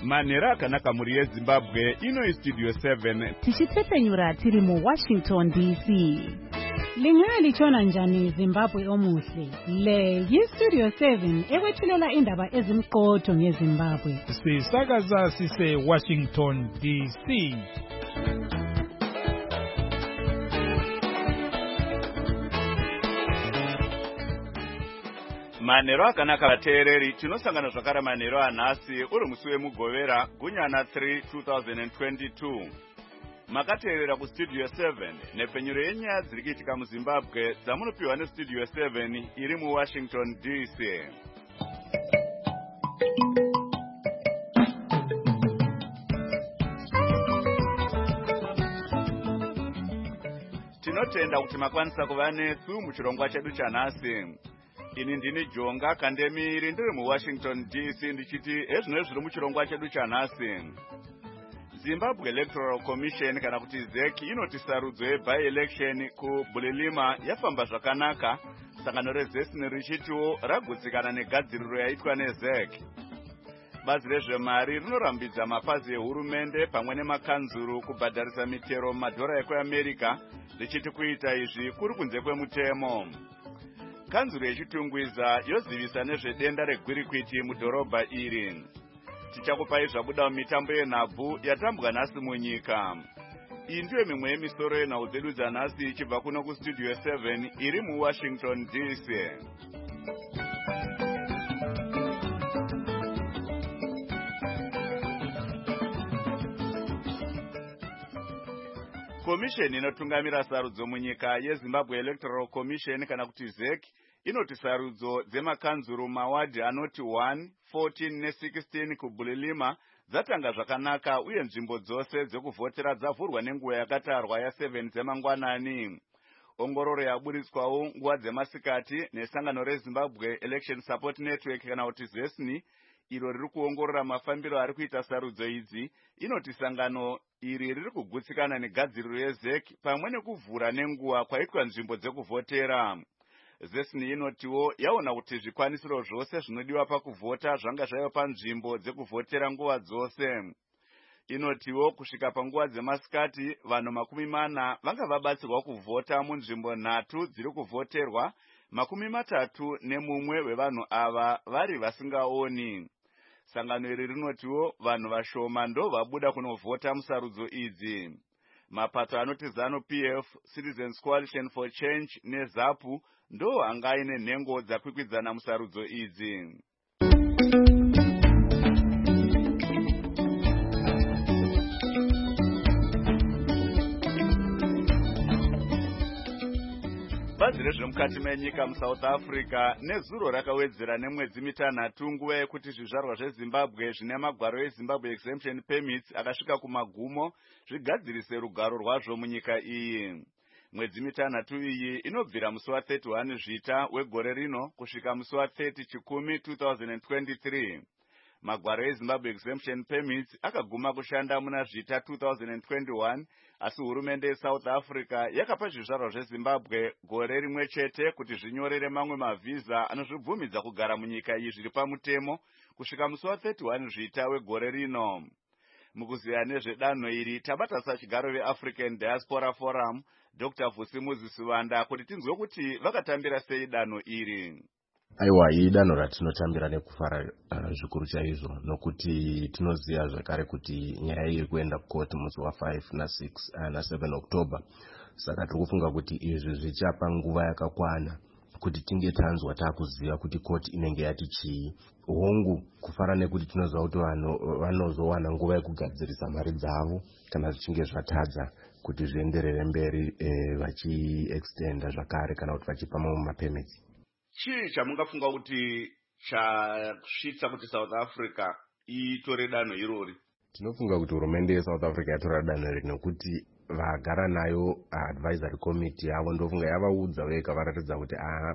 Manhero akanaka muri yeZimbabwe, ino Studio 7. Tichitsepenyura tiri mu Washington DC. Lingaya lichona njani Zimbabwe omuhle. Le Studio 7 ekwethulela indaba ezimqotho ngeZimbabwe. Sisakaza sise Washington DC. Manhero akanaka vateereri, tinosangana zvakare manhero anhasi uri musi wemugovera gunyana 3 2022. Makateerera kuStudio 7 nepfenyuro yenyaya dziri kuitika muZimbabwe dzamunopiwa neStudio 7 iri muWashington DC. Tinotenda kuti makwanisa kuva nesu muchirongwa chedu chanhasi. Ini ndini Jonga Kandemiri ndiri muWashington DC ndichiti ezvino zviri muchirongwa chedu chanhasi. Zimbabwe Electoral Commission kana kuti ZEC inoti sarudzo yeby-election kuBulilima yafamba zvakanaka, sangano rezesini richitiwo ragutsikana negadziriro yaitwa neZEC. Bazi rezvemari rinorambidza mapazi ehurumende pamwe nemakanzuru kubhadharisa mitero mumadhora ekuAmerica richiti kuita izvi kuri kunze kwemutemo. Kanzuru yechitungwiza yozivisa nezvedenda regwirikwiti mudhorobha iri. Tichakupai zvabuda mumitambo yenhabvu yatambwa nhasi munyika. Iyi ndiyo mimwe yemisoro yenhau dzedu dzanhasi ichibva kuno kuStudio 7 iri muWashington DC. Komisheni inotungamira sarudzo munyika yeZimbabwe Electoral Commission kana kuti ZEC inoti sarudzo dzemakanzuru mawadhi anoti 1, 14 ne16 kuBulilima dzatanga zvakanaka uye nzvimbo dzose dzekuvhotera dzavhurwa nenguva yakatarwa ya7 dzemangwanani. Ongororo yaburitswawo nguva dzemasikati nesangano reZimbabwe Election Support Network kana kuti ZESNI iro riri kuongorora mafambiro ari kuita sarudzo idzi inoti sangano iri riri kugutsikana negadziriro yeZEC pamwe nekuvhura nenguva kwaitwa nzvimbo dzekuvhotera. ZESNI inotiwo yaona kuti zvikwanisiro zvose zvinodiwa pakuvhota zvanga zvaiva panzvimbo dzekuvhotera nguva dzose. Inotiwo kusvika panguva dzemasikati vanhu 40 vanga vabatsirwa kuvhota munzvimbo 3 dziri kuvhoterwa, 31 wevanhu ava vari vasingaoni. Sangano iri rinotiwo vanhu vashoma ndo vabuda kunovhota musarudzo idzi. Mapato anoti ZANU-PF, Citizens Coalition for Change neZAPU ndo angaine nhengo dzakwikwidzana musarudzo idzi. Bazi rezvemukati menyika muSouth Africa nezuro rakawedzera nemwedzi 6 nguva yekuti zvizvarwa zveZimbabwe zvine magwaro eZimbabwe Exemption Permits akasvika kumagumo zvigadzirise rugaro rwazvo munyika iyi. Mwedzi 6 iyi inobvira musi wa31 Zvita wegore rino kusvika musi wa30 Chikumi 2023. Magwaro eZimbabwe Exemption Permits akaguma kushanda muna Zvita 2021, asi hurumende yeSouth Africa yakapa zvizvarwa zveZimbabwe gore rimwe chete kuti zvinyorere mamwe mavhiza anozvibvumidza kugara munyika iyi zviri pamutemo kusvika musi wa31 Zvita wegore rino. Mukuziya nezvedanho iri tabata sachigaro veAfrican Diaspora Forum Dr. Vusimuzi Sivanda kuti tinzwe kuti vakatambira sei danho iri. Aiwa, idanho ratinotambira nekufara zvikuru chaizvo nokuti tinoziya zvakare kuti nyaya iri kuenda kukoti musi wa5 na6 na7 October. Saka tiri kufunga kuti izvi zvichapa nguva yakakwana kuti tinge tanzwa takuziva kuti koti inenge yati chii. Hongu kufara nekuti tinoziva kuti vanozowana nguva yekugadzirisa mari dzavo kana zvichinge zvatadza kuti zvienderere mberi vachiextenda zvakare kana kuti vachipa mamwe mapermits. Chii chamungafunga kuti chasvitsa kuti South Africa itore danho irori? Tinofunga kuti hurumende yeSouth Africa yatora danho iri nekuti vagara nayo advisory committee yavo ndofunga yavaudza vega varatidza kuti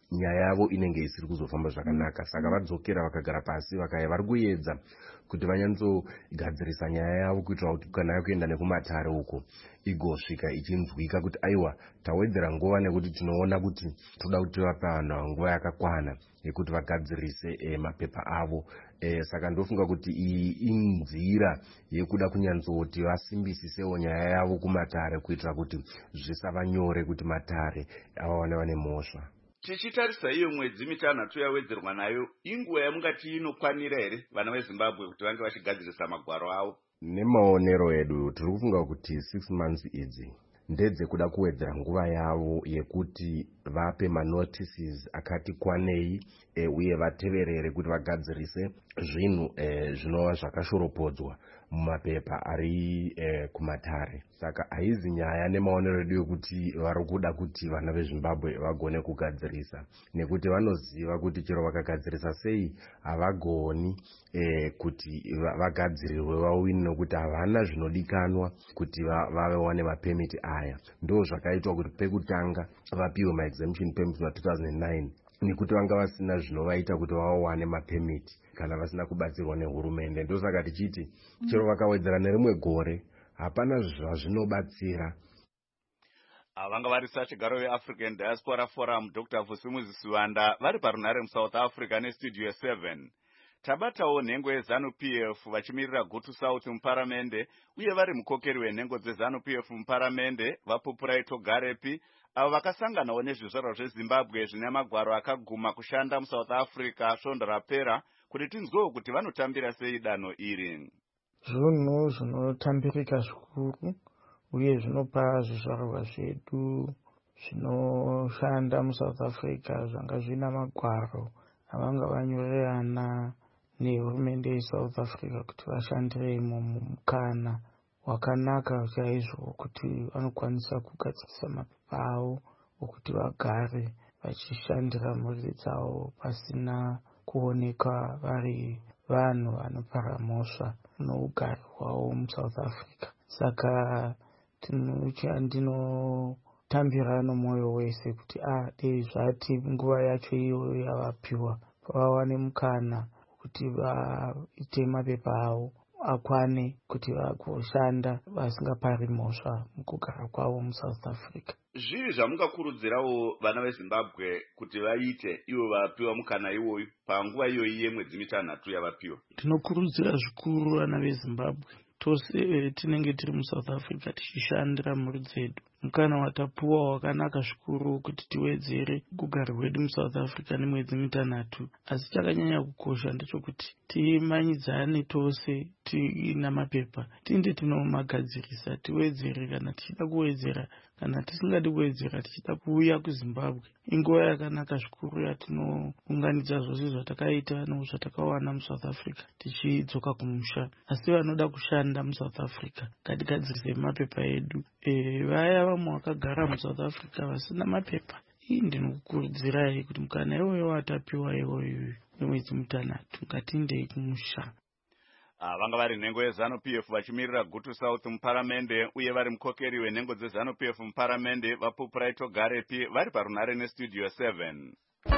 nyaya yavo inenge isiri kuzofamba zvakanaka. Saka vadzokera vakagara pasi vakaya vari kuedza kuti vanyanzogadzirisa nyaya yavo kuitira kuti kana yakuenda nekumatare uko igosvika ichinzwika kuti aiwa tawedzera nguva nekuti tinoona kuti toda kuti vape vanhu nguva yakakwana yekuti vagadzirise mapepa avo. Saka ndofunga kuti iyi inzira yekuda kunyanzoti vasimbisisewo nyaya yavo kumatare kuitira kuti zvisava nyore kuti matare avawane vane mhosva. Tichitarisa iyo mwedzi 6 yawedzerwa nayo, inguva yamungati inokwanira here vana veZimbabwe kuti vange vachigadzirisa magwaro avo? Nemaonero edu tiri kufunga kuti 6 months idzi ndedzekuda kuwedzera nguva yavo yekuti vape manotices akati kwanei uye vateverere kuti vagadzirise zvinhu zvinova zvakashoropodzwa mumapepa ari kumatare. Saka haizi nyaya nemaonero edu yekuti vari kuda kuti vana veZimbabwe vagone kugadzirisa, nekuti vanoziva kuti chero vakagadzirisa sei havagoni kuti vagadzirirwe vawini, nokuti havana zvinodikanwa kuti vawane mapemiti aya. Ndo zvakaitwa kuti pekutanga vapiwe maexemption permits va2009 nekuti vanga vasina zvinovaita kuti vawane mapemiti kana vasina kubatsirwa nehurumende. Ndosaka tichiti chero vakawedzera nerimwe gore hapana zvazvinobatsira. Vanga vari sachigaro veAfrican Diaspora Forum Dr. Vusimuzi Siwanda vari parunare muSouth Africa nestudio 7. Tabatawo nhengo yeZANU-PF vachimirira Gutu South muparamende uye vari mukokeri wenhengo dzeZANU-PF muparamende vaPupurai Togarepi, avo vakasanganawo nezvizvarwa zveZimbabwe zvine magwaro akaguma kushanda muSouth Africa svondo rapera kuti tinzwewo kuti vanotambira sei danho iri. Zvinhu zvinotambirika zvikuru uye zvinopa zvizvarwa zvedu zvinoshanda muSouth Africa zvanga zvina magwaro avanga vanyorerana nehurumende yeSouth Africa kuti vashandire mumukana wakanaka chaizvo kuti vanokwanisa kugadzirisa mapepa avo okuti vagare vachishandira mhuri dzavo pasina kuonekwa vari vanhu vanopara mhosva nougari hwavo muSouth Africa. Saka ndinotambira nomwoyo wese kuti dei zvati nguva yacho iyoyo yavapiwa vawane mukana kuti vaite mapepa avo akwane kuti vagoshanda vasingapari mhosva mukugara kwavo muSouth Africa. Zviri zvamungakurudzirawo vana veZimbabwe kuti vaite ivo vapiwa mukana iwoyu panguva iyoyi yemwedzi 6 yavapiwa? Tinokurudzira zvikuru vana veZimbabwe tose tinenge tiri muSouth Africa tichishandira mhuri dzedu. Mukana watapuwa wakanaka zvikuru kuti tiwedzere kugara kwedu muSouth Africa nemwedzi 6, asi chakanyanya kukosha ndechekuti timanyidzane tose tina mapepa tinde tinomagadzirisa tiwedzere kana tichida kuwedzera kana tisingadi kuwedzera tichida kuuya kuZimbabwe. Inguva yakanaka zvikuru yatinounganidza zvose zvatakaita nezvatakawana muSouth Africa tichidzoka kumusha. Asi vanoda kushanda muSouth Africa ngatigadzirise mapepa edu. Vaya vamwe vakagara muSouth Africa vasina mapepa, ndinokukurudzirai kuti mukana iwoyo watapiwa iwoyo nemwedzi 6 ngatiendei kumusha. Vanga vari nhengo yeZANU-PF vachimirira Gutu South muparamende uye vari mukokeri wenhengo dzeZANU-PF muparamende vaPupurai Togarepi vari parunare nestudio 7.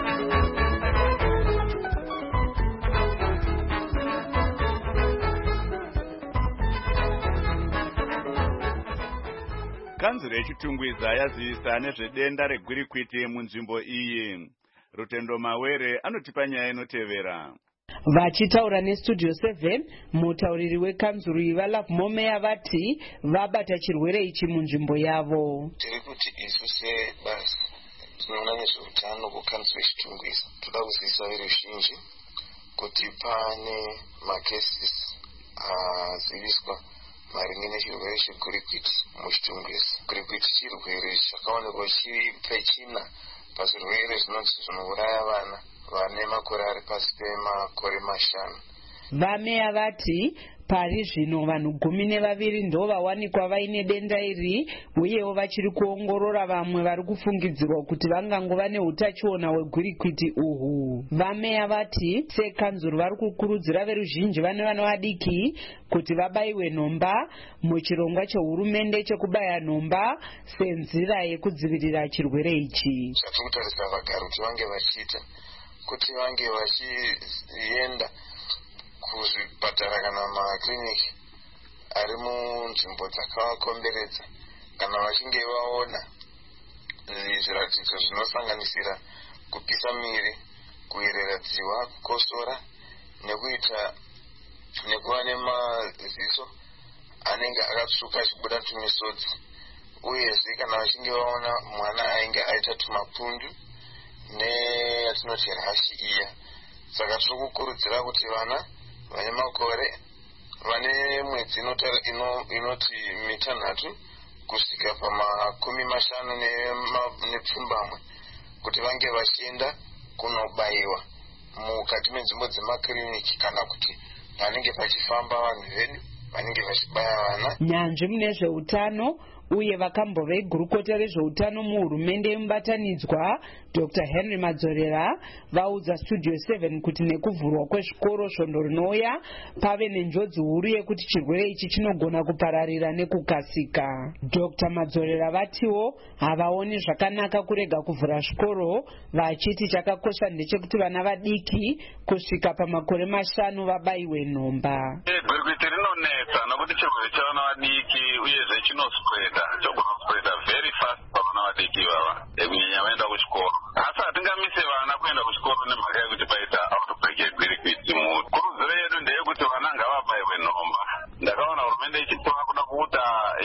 Kanzuro yechitungwiza yazivisa nezvedenda regwirikwiti munzvimbo iyi. Rutendo Mawere anotipa nyaya inotevera. Vachitaura nestudio 7, mutauriri wekanzuro ivaLove Momeya vati vabata chirwere ichi munzvimbo yavo. Tiri kuti isu sebasa tinoona nezveutano kukanzuro yechitungwiza toda kuzivisa veruzhinji kuti pane makesis aziviswa maringe nechirwere chegwirikwiti muchitungwiza. Gwirikwiti chirwere chakaonekwa chiri pechina pazvirwere zvinouraya vana vane makore ari pasi pemakore 5. Vameya vati Pari zvino vanhu 12 ndo vawanikwa vaine denda iri, uyewo vachiri kuongorora vamwe vari kufungidzirwa kuti vangangova neutachiona hwegwirikwiti uhu. Vameya vati sekanzuru vari kukurudzira veruzhinji vane vana vadiki kuti vabayiwe nhomba muchirongwa chehurumende chekubaya nhomba senzira yekudzivirira chirwere ichi. Zvatinotarisa vagari kuti vange vachiita kuti vange vachienda kuzvipatara kana makiriniki ari munzvimbo dzakavakomberedza kana vachinge vaona zviratidzo zvinosanganisira kupisa miri, kuerera dziwa, kukosora nekuva nemaziso anenge akatsvuka achibuda tumisodzi, uyezve kana vachinge vaona mwana ainge aita tumapundu neyatinoti rashi iya. Saka tiri kukurudzira kuti vana vane makore vane mwedzi inoti 6 kusvika pa50 nepfumbamwe kuti vange vachienda kunobayiwa mukati menzvimbo dzemakiriniki kana kuti vanenge pachifamba vanhu vedu vanenge vachibaya vana. Nyanzvi mune zveutano uye vakambove igurukota rezveutano muhurumende yemubatanidzwa Dr. Henry Madzorera vaudza Studio 7 kuti nekuvhurwa kwezvikoro svondo rinouya pave nenjodzi huru yekuti chirwere ichi chinogona kupararira nekukasika. Dr. Madzorera vatiwo havaoni zvakanaka kurega kuvhura zvikoro, vachiti chakakosha ndechekuti vana vadiki kusvika pamakore 5 vabayiwe nhomba. Gwirikwiti rinonetsa nokuti chirwere chavana vadiki uyezve chinosweda very fast pavana vadiki vava kunyanya vaenda kuchikoro. Asi hatingamise vana kuenda kuchikoro nemhaka yekuti paita outbreak yegwirikwiti. Kurudziro yedu ndeyekuti vana ngavabayiwe nhomba. Ndakaona hurumende ichitova kuda kuita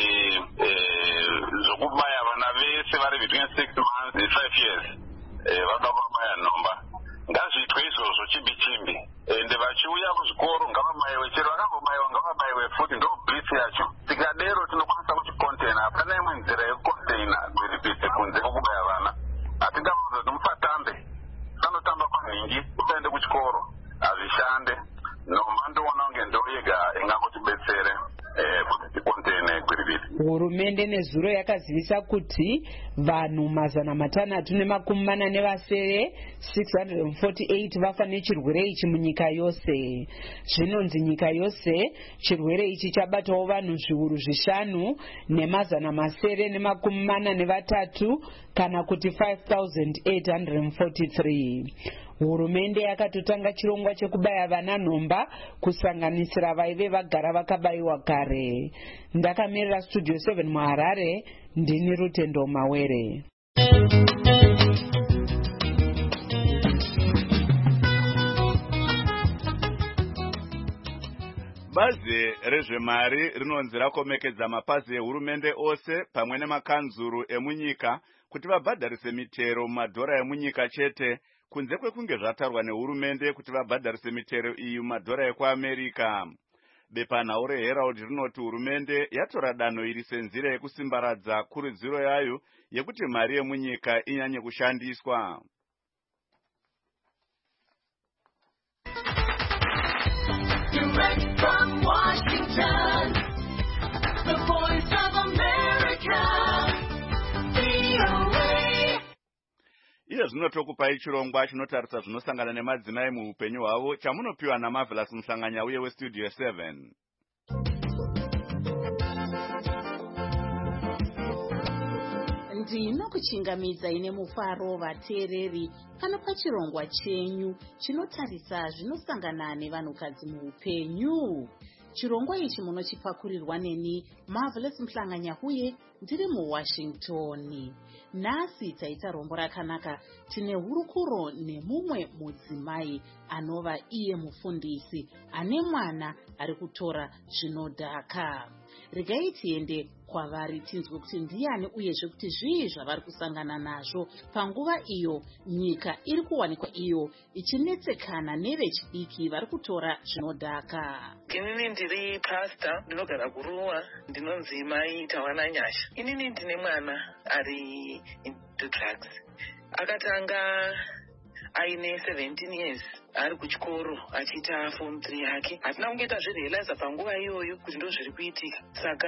zvokubaya vana vese vari between 6 months and 5 years vada kubaya nhomba. Ngazviitwe izvozvo chimbi ende vachiuya kuzvikoro ngavabayiwe, chero vakambobayiwa ngavabayiwe futi, ndo blitz yacho. Tikadero tinokwanisa kuchikonteina. Hapana imwe nzira yekukonteina gwirikwiti kunze kwokubaya vana. Hatingavaudza kuti musatambe, sanotamba kwanhingi, usaende kuchikoro, hazvishande. Nhomba ndoona kunge ndo yega ingangotibetsere kuti tikonteine gwirikwiti. Hurumende nezuro yakazivisa kuti vanhu 648 vafa nechirwere ichi munyika yose. Zvinonzi nyika yose chirwere ichi chabatawo vanhu zviuru 5 ne 743 kana kuti 5843. Hurumende yakatotanga chirongwa chekubaya vana nhomba kusanganisira vaive vagara vakabayiwa kare. Ndakamirira Studio 7 muHarare, ndini Rutendo Mawere. Bazi rezvemari rinonzi rakomekedza mapazi ehurumende ose pamwe nemakanzuru emunyika kuti vabhadharise mitero mumadhora emunyika chete, kunze kwekunge zvatarwa nehurumende kuti vabhadharise mitero iyi mumadhora ekuAmerika. Bepanhau reHerald rinoti hurumende yatora danho iri senzira yekusimbaradza kurudziro yayo yekuti mari yemunyika inyanye kushandiswa. Direct from Washington, the voice of America, VOA. Iye zvinotokupai chirongwa chinotarisa zvinosangana nemadzimai muupenyu hwavo chamunopiwa naMarvelous Muhlanganya uye weStudio 7. Ndinokuchingamidza ine mufaro vateereri pano pachirongwa chenyu chinotarisa zvinosangana nevanhukadzi muupenyu. Chirongwa ichi munochipakurirwa neni Marvelous Muhlanganya uye ndiri muWashington. Nhasi taita rombo rakanaka, tine hurukuro nemumwe mudzimai anova iye mufundisi ane mwana ari kutora zvinodhaka. Regai tiende kwavari tinzwe kuti ndiani uyezve kuti zvii zvavari kusangana nazvo panguva iyo nyika iri kuwanikwa iyo ichinetsekana nevechidiki vari kutora zvinodhaka. Inini ndiri pastor, ndinogara kuruwa, ndinonzi Mai Tawananyasha. Inini ndine mwana ari into drugs. Akatanga aine 17 years ari kuchikoro achiita form 3 yake. Hatina kunge tazvirealiza panguva iyoyo kuti ndo zviri kuitika.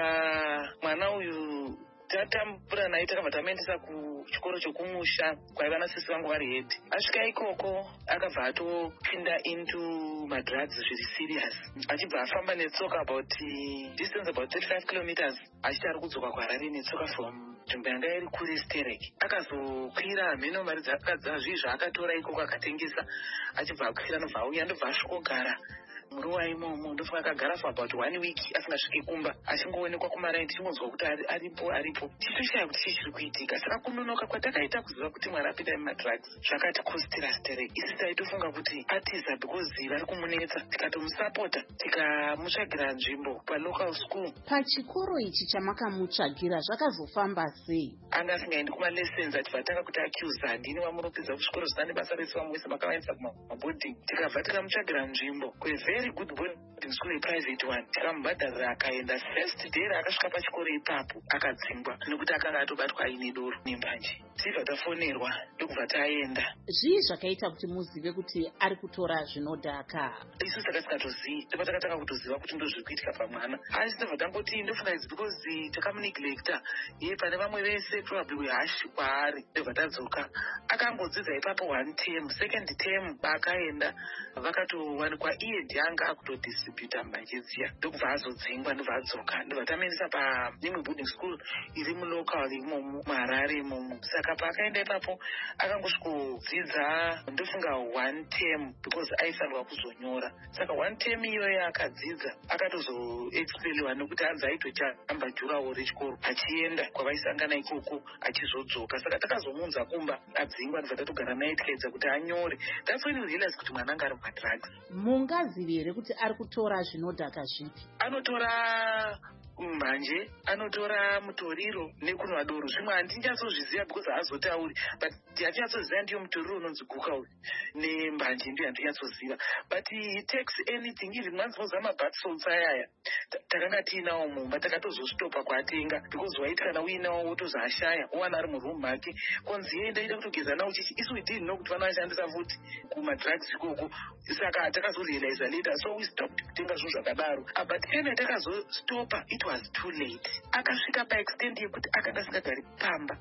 Saka mwana uyu tatambura naye takabva tamaendesa kuchikoro chokumusha kwaiva nasisi vangu vari hedi. Asvika ikoko akabva atopinda into madrugs zviri serious, achibva afamba netsoka about distance about 35 kilometers achiti ari kudzoka kuHarare netsoka from nzvimbo yanga iri kure Stereki. Akazokwira mhino mari dzakadza zvii zvaakatora ikoko akatengesa, achibva akwira anobva auya ndobva asvikogara muruwa imomo. Ndofunga akagara for about 1 week asingasviki kumba, achingoonekwa kumaraini tichingonzwa kuti aripo tichitoshaya kuti chii chiri kuitika. Saka kunonoka kwatakaita kuziva kuti mwari apinda mumadrugs zvakatikostira Stereki. Isi taitofunga kuti atiza because vari kumunetsa, tikatomusapota tikamutsvagira nzvimbo palocal school. Pachikoro ichi chamakamutsvagira zvakazofamba sei? Anga asingaendi kumalessons, achibva atanga kuti accuse handini wamuropedza kuchikoro zvisina nebasa resu vamuisa makavaendesa kumaboarding. Tikabva tikamutsvagira nzvimbo very good boarding school, a private one. Tikamubhadharira akaenda. First day raakasvika pachikoro ipapo akadzingwa nekuti akanga atobatwa aine doro nembanje. Tibva tafonerwa ndokubva taenda. Zvii zvakaita kuti muzive kuti ari kutora zvinodhaka? Isu takasingatozivi, ndipo takatanga kutoziva kuti ndozviri kuitika pamwana. Asi tobva tangoti ndofunga it's because takamuneglecta iye pane vamwe vese probably wehash kwaari. Ndobva tadzoka akangodzidza ipapo 1 term, second term akaenda vakatowanikwa iye ndianga akutodistributa mbanje dziya. Ndokubva azodzingwa ndobva adzoka. Ndobva tamaendesa paimwe boarding school iri mulocal imomo muHarare imomo. Saka paakaenda ipapo akangosvikodzidza ndofunga 1 term because aifanirwa kuzonyora. Saka 1 term iyoyo akadzidza akatozoexpeliwa nekuti anzi aitotamba jurawo rechikoro achienda kwavaisangana ikoko achizodzoka. Saka takazomunza kumba adzingwa ndobva tatogara naye tikaedza kuti anyore. That's when we realized kuti mwana anga ari mumadrugs. Mungazivi here kuti ari kutora zvinodhaka zvipi? Anotora mbanje, anotora mutoriro nekunwa doro. Zvimwe handinyatsozviziva because haazotauri, but handinyatsozviziva ndiyo mutoriro unonzi guka uyu nembanje ndiyo handinyatsozviziva. But he takes anything, even mwanzvoza mabath salts ayaya takanga tiinawo mumba takatozostopa kuatenga because waiti kana uinawo wotozoashaya owana ari muroom make konzi enda ida kutogeza nawo chichi. Isu we didn't know kuti vanoshandisa futi kumadrugs ikoko. Saka takazorealiza later, so we stopped kutenga zvinhu zvakadaro. But ena takazostopa it was too late. Akasvika paextend yekuti akanga asingagari pamba,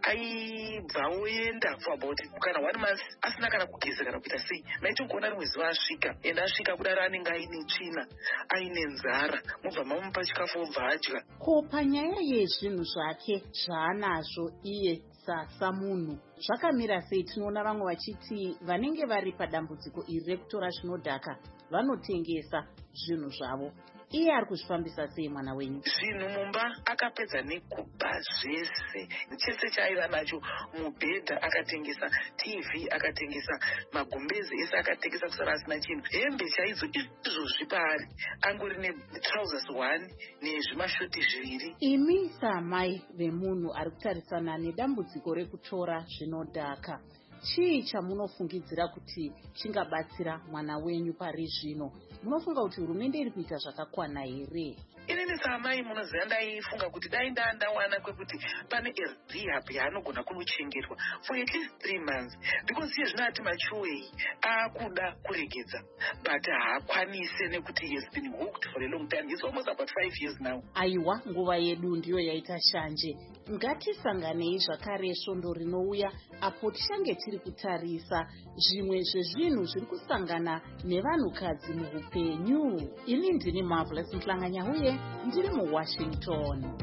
aibva oenda for about kana 1 month asina kana kugeza kana kuita sei. Maitogona rimwe zuva asvika, enda asvika kudaro anenge aine tsvina aine nzara, mubva mamupa chikafu obva adya. Ko panyaya yezvinhu zvake zvaanazvo iye samunhu zvakamira sei? Tinoona vamwe vachiti vanenge vari padambudziko iri rekutora zvinodhaka vanotengesa zvinhu zvavo. Iye ari kuzvifambisa sei mwana wenyu? Zvinhu mumba akapedza nekuba zvese, chese chaaiva nacho. Mubhedha akatengesa, TV akatengesa, magumbezi ese akatengesa kusara asina chinhu. Hembe chaidzo izvozvi paari angori netrousers 1 nezvimashoti 2. Imi samai vemunhu ari kutarisana nedambudziko rekutora zvinodhaka, chii chamunofungidzira kuti chingabatsira mwana wenyu pari zvino? Munofunga kuti hurumende iri kuita zvakakwana here? Inini samai munoziva ndaifunga kuti dai ndawana kwekuti pane rehab yaanogona kunochengetwa for at least 3 months because iye zvino ati machuwei akuda kuregedza but haakwanise nekuti he has been hooked for a long time. It's almost about 5 years now. Aiwa, nguva yedu ndiyo yaita shanje. Ngatisanganei zvakare svondo rinouya apo tichange tiri kutarisa zvimwe zvezvinhu zviri kusangana nevanhukadzi muhupenyu. Ini ndini Marvelous Mhlanganya ndiri muWashington.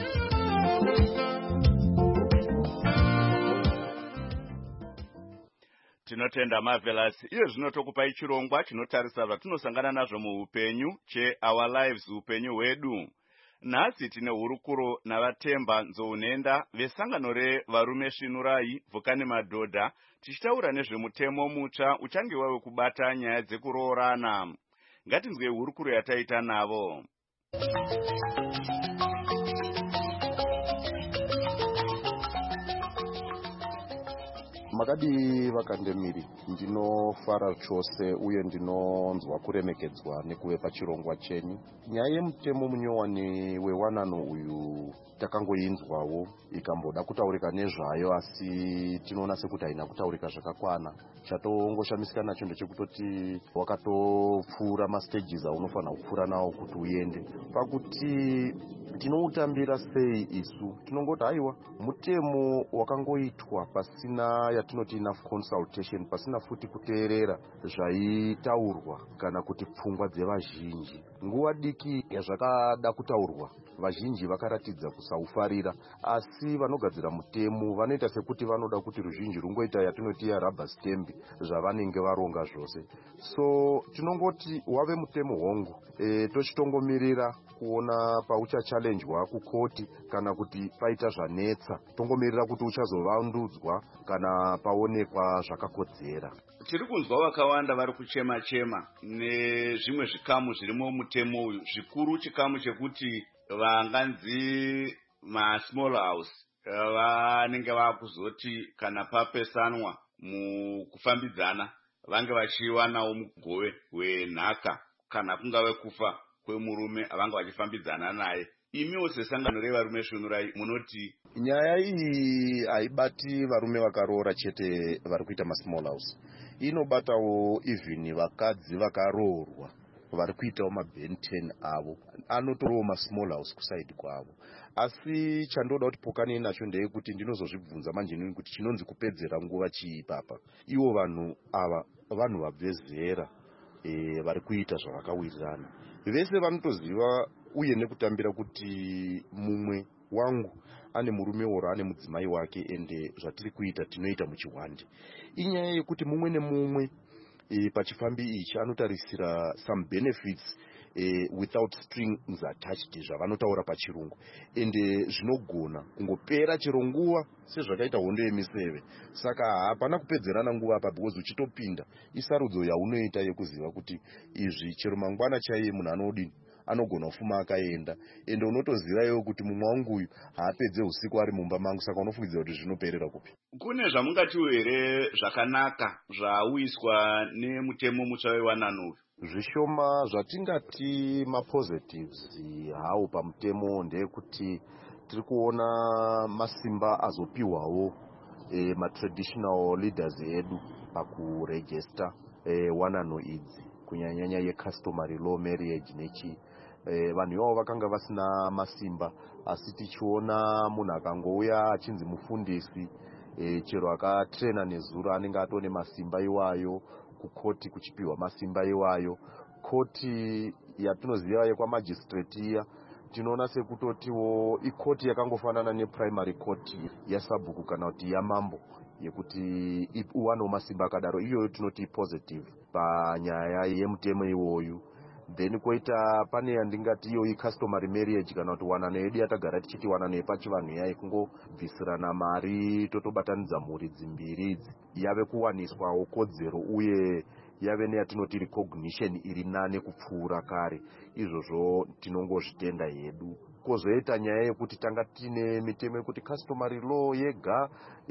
Tinotenda Marvelous. Iyo zvinotokupai chirongwa chinotarisa zvatinosangana nazvo muupenyu che-Our Lives, upenyu hwedu. Nhasi tine hurukuro navatemba Nzounenda vesangano revarume Svinurai Vhukani Madhodha, tichitaura nezvemutemo mutsva uchange wave kubata nyaya dzekuroorana. Ngatinzwe hurukuro yataita navo. Makadi vakandemiri, ndinofara chose uye ndinonzwa kuremekedzwa nekuve pachirongwa chenyu. Nyaya yemutemo munyowani wewanano uyu takangoinzwawo ikamboda kutaurika nezvayo, asi tinoona sekuti haina kutaurika zvakakwana. Chatongoshamisika nacho ndechekutoti wakatopfuura mastages aunofanira kupfuura nawo kuti uende. Pakuti tinoutambira sei isu? Tinongoti haiwa mutemo wakangoitwa pasina yatinoti enough consultation, pasina futi kuteerera zvaitaurwa kana kuti pfungwa dzevazhinji. Nguva diki yazvakada kutaurwa, vazhinji vakaratidza kusaufarira, asi vanogadzira mutemo vanoita sekuti vanoda kuti ruzhinji rungoita yatinoti rubber stamp zvavanenge varonga zvose. So tinongoti wave mutemo hongu, tochitongomirira kuona pauchachallenjwa kukoti kana kuti paita zvanetsa, tongomirira kuti uchazovandudzwa kana paonekwa zvakakodzera. Tiri kunzwa vakawanda vari kuchema-chema nezvimwe zvikamu zvirimo mutemo uyu, zvikuru chikamu chekuti vanganzi masmall house vanenge vakuzoti kana papesanwa mukufambidzana vange vachiwanawo mugove wenhaka kana kungave kufa kwemurume avanga vachifambidzana naye. Imiwo sesangano revarume svunurai munoti nyaya iyi haibati varume vakaroora chete vari kuita masmall house, inobatawo even vakadzi vakaroorwa vari kuitawo mabenten avo, anotorowo masmall house kusaidi kwavo. Asi chandoda kuti pokani nacho ndeyekuti ndinozozvibvunza manje nini kuti chinonzi kupedzera nguva chii papa. Ivo vanhu ava vanhu vabve zera vari kuita zvavakawirirana, vese vanotoziva uye nekutambira kuti mumwe wangu ane murume ora ane mudzimai wake, ende zvatiri kuita tinoita muchiwande. Inyaya yekuti mumwe nemumwe pachifambi ichi anotarisira some benefits without strings attached zvavanotaura pachirungu, ende zvinogona kungopera chero nguva sezvakaita hondo yemiseve. Saka hapana kupedzerana nguva apa, because uchitopinda isarudzo yaunoita yekuziva kuti izvi chero mangwana chaiye munhu anodini anogona kufuma akaenda, ende unotoziva iwe kuti mumwe wangu uyu haapedze usiku ari mumba mangu, saka unofungidzira kuti zvinoperera kupi. Kune zvamungatiwo here zvakanaka zvauiswa nemutemo mutsva wewanano uyu? Zvishoma zvatingati mapositives hawo pamutemo ndeyekuti tiri kuona masimba azopiwawo matraditional leaders edu pakuregister wanano idzi, kunyanyanya yecustomary law marriage nechi. Vanhu ivavo vakanga vasina masimba, asi tichiona munhu akangouya achinzi mufundisi, chero akatrena nezuro anenge atone masimba iwayo, kukoti kuchipiwa masimba iwayo. Koti yatinoziva yekwamagistrate iya tinoona sekutotiwo ikoti yakangofanana neprimary court yasabhuku kana kuti yamambo, yekuti uwanewo masimba akadaro. Iyoyo tinoti positive panyaya yemutemo iwoyu. Then koita pane yandingati iyo customary marriage kana kuti wanano yedu yatagara tichiti wanano yepachivanhu yai kungobvisirana mari totobatanidza mhuri dzimbiri idzi, yave kuwaniswawo kodzero uye yave neyatinoti recognition iri nane kupfuura kare. Izvozvo tinongozvitenda yedu. Kozoita nyaya yekuti tanga tine mitemo yekuti customary law yega,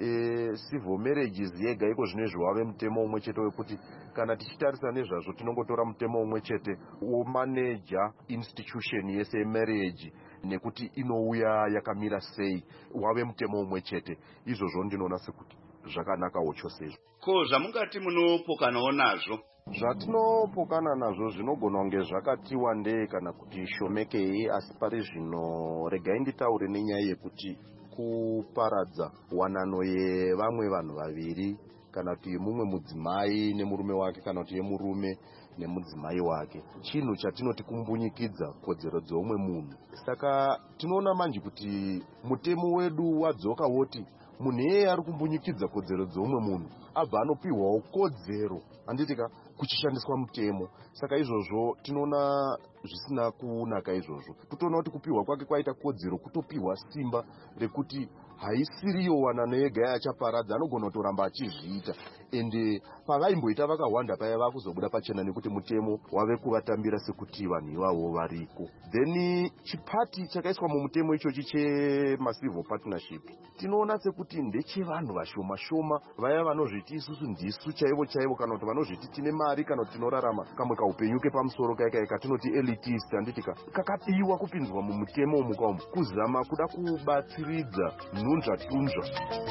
civil marriages yega, iko zvinezvi wave mutemo umwe chete wekuti kana tichitarisa nezvazvo tinongotora mutemo umwe chete womanager institution yese yemarriage nekuti inouya yakamira sei, wave mutemo umwe chete. Izvozvo ndinoona sekuti zvakanakawo chose. Ko zvamungati munopokanawo nazvo? Zvatinopokana nazvo zvinogona kunge zvakati wandei kana kuti shomekei, asi pari zvino regai nditaure nenyaya yekuti kuparadza wanano yevamwe vanhu vaviri, kana kuti mumwe mudzimai nemurume wake, kana kuti yemurume nemudzimai wake, chinhu chatinoti kumbunyikidza kodzero dzeumwe munhu. Saka tinoona manje kuti mutemo wedu wadzoka woti munhu iyeye ari kumbunyikidza kodzero dzeumwe munhu abva anopiwawo kodzero, handitika kuchishandiswa mutemo. Saka izvozvo tinoona zvisina kunaka izvozvo. Kutoona kuti kupiwa kwake kwaita kodzero kutopiwa simba rekuti haisiriyo wanano yega yachaparadza, anogona kutoramba achizviita. Ende pavaimboita vakawanda paya vakuzobuda pachena nekuti mutemo wave kuvatambira sekuti vanhu ivavo variko. Then chipati chakaiswa mumutemo ichochi chemacivil partnership tinoona sekuti ndechevanhu vashoma shoma, vaya vanozviti isusu ndisu chaivo chaivo, kana kuti vanozviti tine mari kana kuti tinorarama kamwe kaupenyu kepamusoro kaika tinoti elitist. Handitika kakadiwa kupinzwa mumutemo muka umu kuzama kuda kubatsiridza nhunzva tunzva.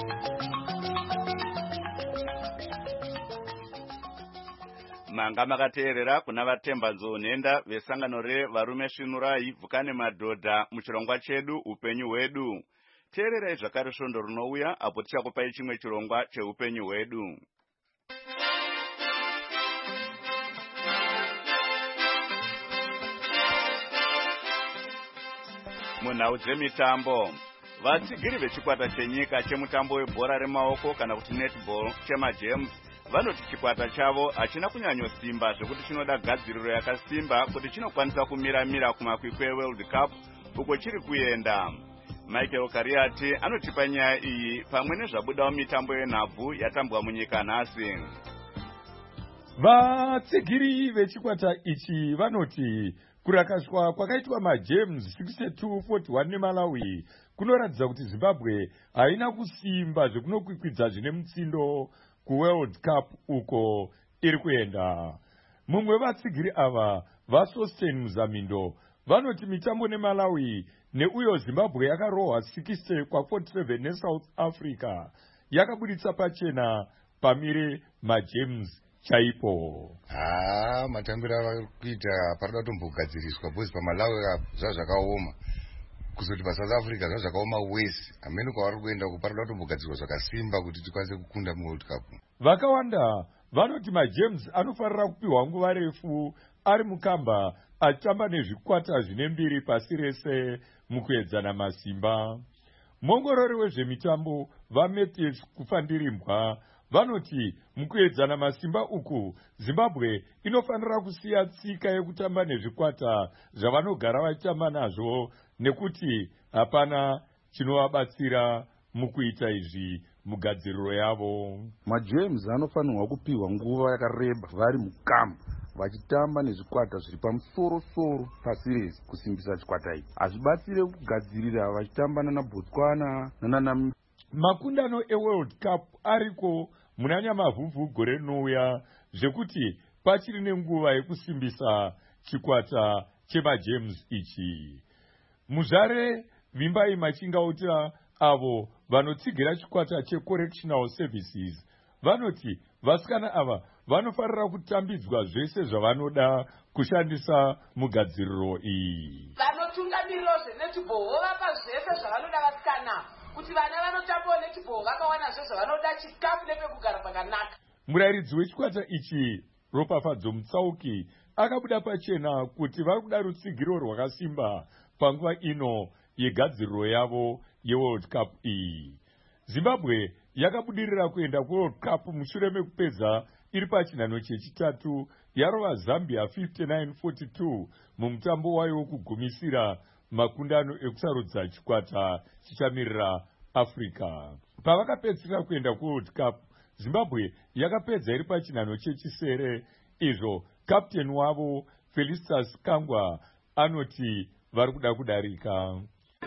Manga makateerera kuna vatembanzo nhenda vesangano revarume svinurai vhukane madhodha muchirongwa chedu upenyu hwedu. Teererai zvakare svondo rinouya apo tichakupai chimwe chirongwa cheupenyu hwedu. Munhau dzemitambo, vatsigiri vechikwata chenyika chemutambo webhora remaoko kana kuti netball chemajames vanoti chikwata chavo hachina kunyanyosimba zvekuti chinoda gadziriro yakasimba kuti chinokwanisa kumira kumakwikwi eWorld Cup uko chiri kuenda. Michael Kariati anotipa nyaya iyi pamwe nezvabudawo mitambo yenhabvu yatambwa munyika nhasi. Vatsigiri vechikwata ichi vanoti kurakashwa kwakaitwa majames 62-41 neMalawi kunoratidza kuti Zimbabwe haina kusimba zvekunokwikwidza zvine mutsindo kuWorld Cup uko iri kuenda. Mumwe vatsigiri ava vaSosten Muzamindo vanoti mitambo neMalawi neuyo Zimbabwe yakarohwa 60-47 neSouth Africa yakabuditsa pachena pamire majames chaipo. Matambiro ava kuita parada kutombogadziriswa bhozi paMalawi zvazvakaoma kuzoti paSouth Africa zvazvakaoma wese. Amene kwavari kuenda kuparada kutombogadzirwa zvakasimba kuti tikwanise kukunda muWorld Cup. Vakawanda vanoti majames anofanira kupiwa nguva refu ari mukamba achitamba nezvikwata zvine mbiri pasi rese mukuedzana masimba. Muongorori wezvemitambo vaMatthews Kufandirimbwa vanoti mukuedzana masimba uku Zimbabwe inofanira kusiya tsika yekutamba nezvikwata zvavanogara vachitamba nazvo nekuti hapana chinovabatsira mukuita izvi mugadziriro yavo. Majames anofanirwa kupiwa nguva yakareba vari mukamba vachitamba nezvikwata zviri pamusoro-soro pasi rese kusimbisa chikwata ichi. Hazvibatsire kugadzirira vachitamba nana Botswana nana makundano eWorld Cup ariko muna Nyamavhuvhu gore rinouya zvekuti pachiri nenguva yekusimbisa chikwata chemajames ichi. Muzvare Vimbai Machingautira avo vanotsigira chikwata checorrectional services vanoti vasikana ava vanofanira kutambidzwa zvese zvavanoda kushandisa mugadziriro iyi. Vanotungamiriro zvenetball vovapa zvese zvavanoda vasikana kuti vana vanotambawo netball vakawana zvese zvavanoda, chikafu nepekugara pakanaka. Murairidzi wechikwata ichi Ropafadzo Mutsauki akabuda pachena kuti vari kuda rutsigiro rwakasimba panguva ino yegadziriro yavo yeWorld Cup iyi. Zimbabwe yakabudirira kuenda kuWorld Cup mushure mekupedza iri pachinhano chechitatu yarova Zambia 59-42 mumutambo wayo wokugumisira makundano ekusarudza chikwata chichamirira Africa. Pavakapedzisira kuenda kuWorld Cup, Zimbabwe yakapedza iri pachinhano chechisere, izvo kapteni wavo Felicitas Kangwa anoti vari kuda kudarika.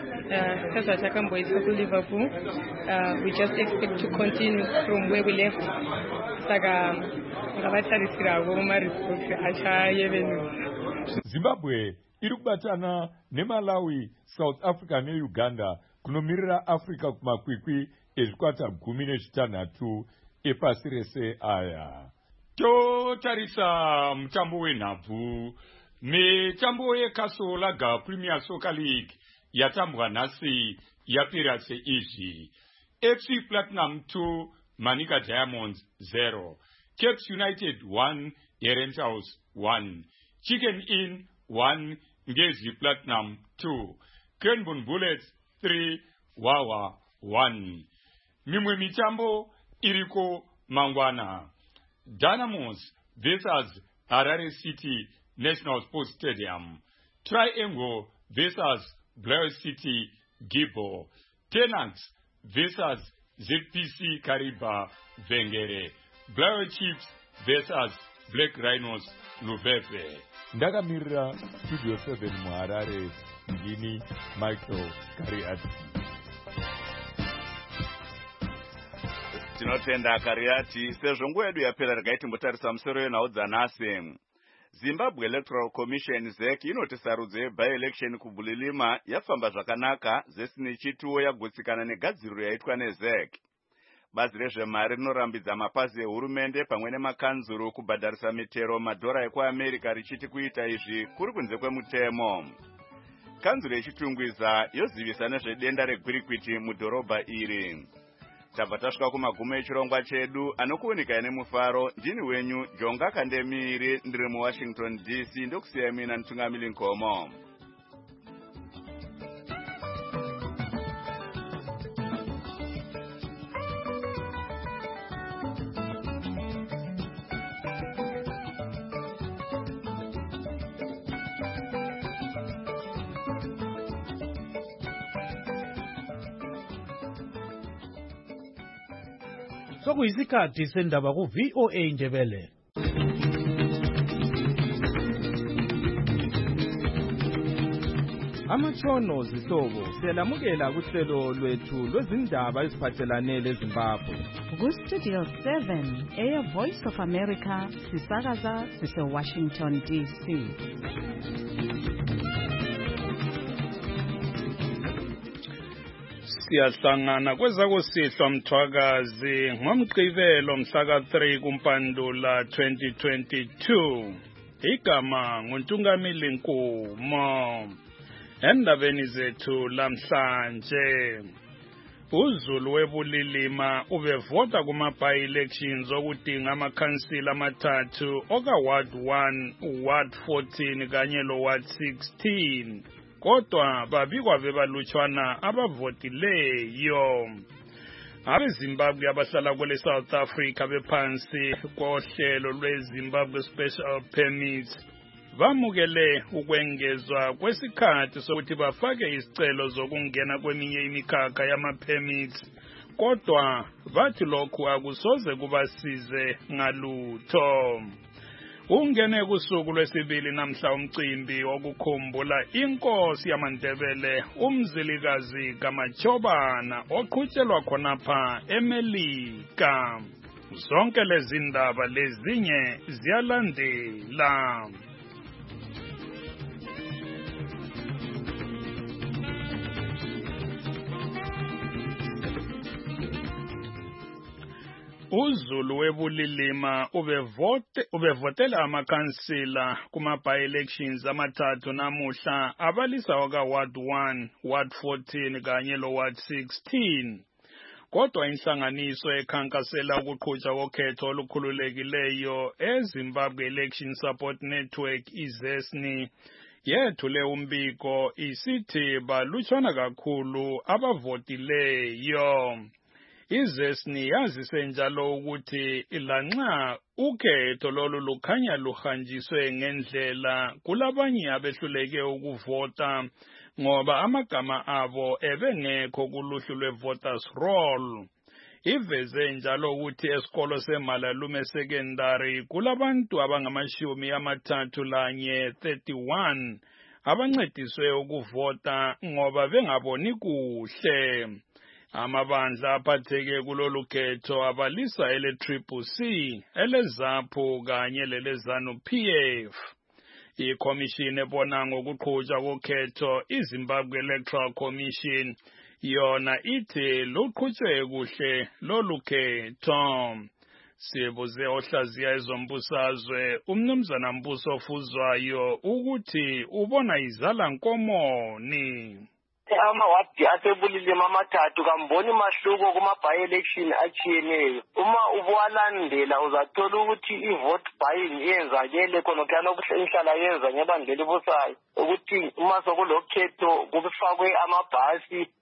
Sezvatakamboiswa kuLiverpool, we just expect to continue from where we left. Saka ngavatarisirawo maresults achayevenuka. Zimbabwe iri kubatana neMalawi, South Africa neUganda kunomirira Africa kumakwikwi ezvikwata 16 epasi rese aya. Totarisa mutambo wenhabvu. Mitambo yeKasolaga Premier Soccer League yatambwa nhasi yapera seizvi: FC Platinum 2 Manica Diamonds 0, Cape United 1 Herentals 1, Chicken Inn 1 Ngezi Platinum 2, Cranbourne Bullets 3 Wawa 1. Mimwe mitambo iriko mangwana: Dynamos vs Harare City National Sports Stadium, Triangle vs Blair City Gibbo, Tenants versus ZPC Kariba Vengere. Black Chiefs versus Black Rhinos Luveve. Ndakamirira Studio 7 muHarare, ndini Michael Kariati. Tinotenda Kariati, sezvo nguva yedu yapera regai timbotarisa musoro yenhau dzanhasi. Zimbabwe Electoral Commission ZEC inoti sarudzo yeby-election kuBulilima yafamba zvakanaka, ZESNI ichitiwo yagutsikana negadziriro yaitwa neZEC. Bazi rezvemari rinorambidza mapazi ehurumende pamwe nemakanzuru kubhadharisa mitero madhora ekuAmerica richiti kuita izvi kuri kunze kwemutemo. Kanzuru yechitungwiza yozivisa nezvedenda regwirikwiti mudhorobha iri. Tabva tasvika kumagumo echirongwa chedu, anokuunika nemufaro. Ndini wenyu Jonga Kandemiri, ndiri muWashington DC, ndokusiya mina Ntungamili Nkomo. Sokuyisikhathi sendaba ku-VOA Indebele. Amatshono zihlobo siyalamukela kuhlelo lwethu lwezindaba eziphathelane leZimbabwe. Ku-Studio 7 Air Voice of America sisakaza sise-Washington DC. Siyahlangana kwezakusihlwa Mthwakazi ngomgqibelo mhla ka-3 kuMpandula 2022. Igama nguNtungamili Nkomo. Endabeni zethu lamhlanje, uZulu weBulilima ubevota kuma-by-elections okudinga amakhansila amathathu oka-Ward 1, Ward 14 kanye lo-Ward 16. Kodwa babikwa bebalutshwana abavotileyo. AbeZimbabwe abahlala kwele South Africa bephansi kohlelo lweZimbabwe Special Permits bamukele ukwengezwa kwesikhathi sokuthi bafake isicelo zokungena kweminye imikhakha yama-permits, kodwa bathi lokhu akusoze kubasize ngalutho. Ungene kusuku lwesibili namhla umcimbi wokukhumbula inkosi yamaNdebele uMzilikazi kaMachobana oqhutshelwa khonapha eMelika. Zonke lezi ndaba lezinye ziyalandela. uZulu weBulilima ubevotela amakhansila kuma-by-elections amathathu namuhla abalisa waka-Ward 1, Ward 14 kanye lo-Ward 16. Kodwa inhlanganiso ekhankasela ukuqhutshwa kokhetho olukhululekileyo eZimbabwe Election Support Network ZESNI yethule umbiko isithi balutshwana kakhulu abavotileyo. ZESNI yazise njalo ukuthi lanxa ukhetho lolu lukhanya luhanjiswe ngendlela, kulabanye abehluleke ukuvota ngoba amagama abo ebengekho kuluhlu lwe-voters roll. Iveze njalo ukuthi esikolo seMalalume Secondary kulabantu abangama-31 abancediswe ukuvota ngoba bengaboni kuhle. Amabandla aphatheke kulolu khetho abalisa ele-CCC, eleZAPU kanye leleZANU-PF. Ikhomishini ebona ngokuqhutshwa kokhetho, iZimbabwe Electoral Commission, yona ithi luqhutshwe kuhle lolu khetho. Sibuze ohlaziya ezombusazwe uMnumzana Mbuso Fuzwayo ukuthi ubona izala nkomoni. Amawadi aseBulilima amathathu kamboni mahluko kuma-by-election achiyeneyo. Uma ubuwalandela uzathola ukuthi i-vote buying yenzakele khonokuyana okuhlala yenza ngebandla elibusayo ukuthi uma sokulokhetho kufakwe amabhasi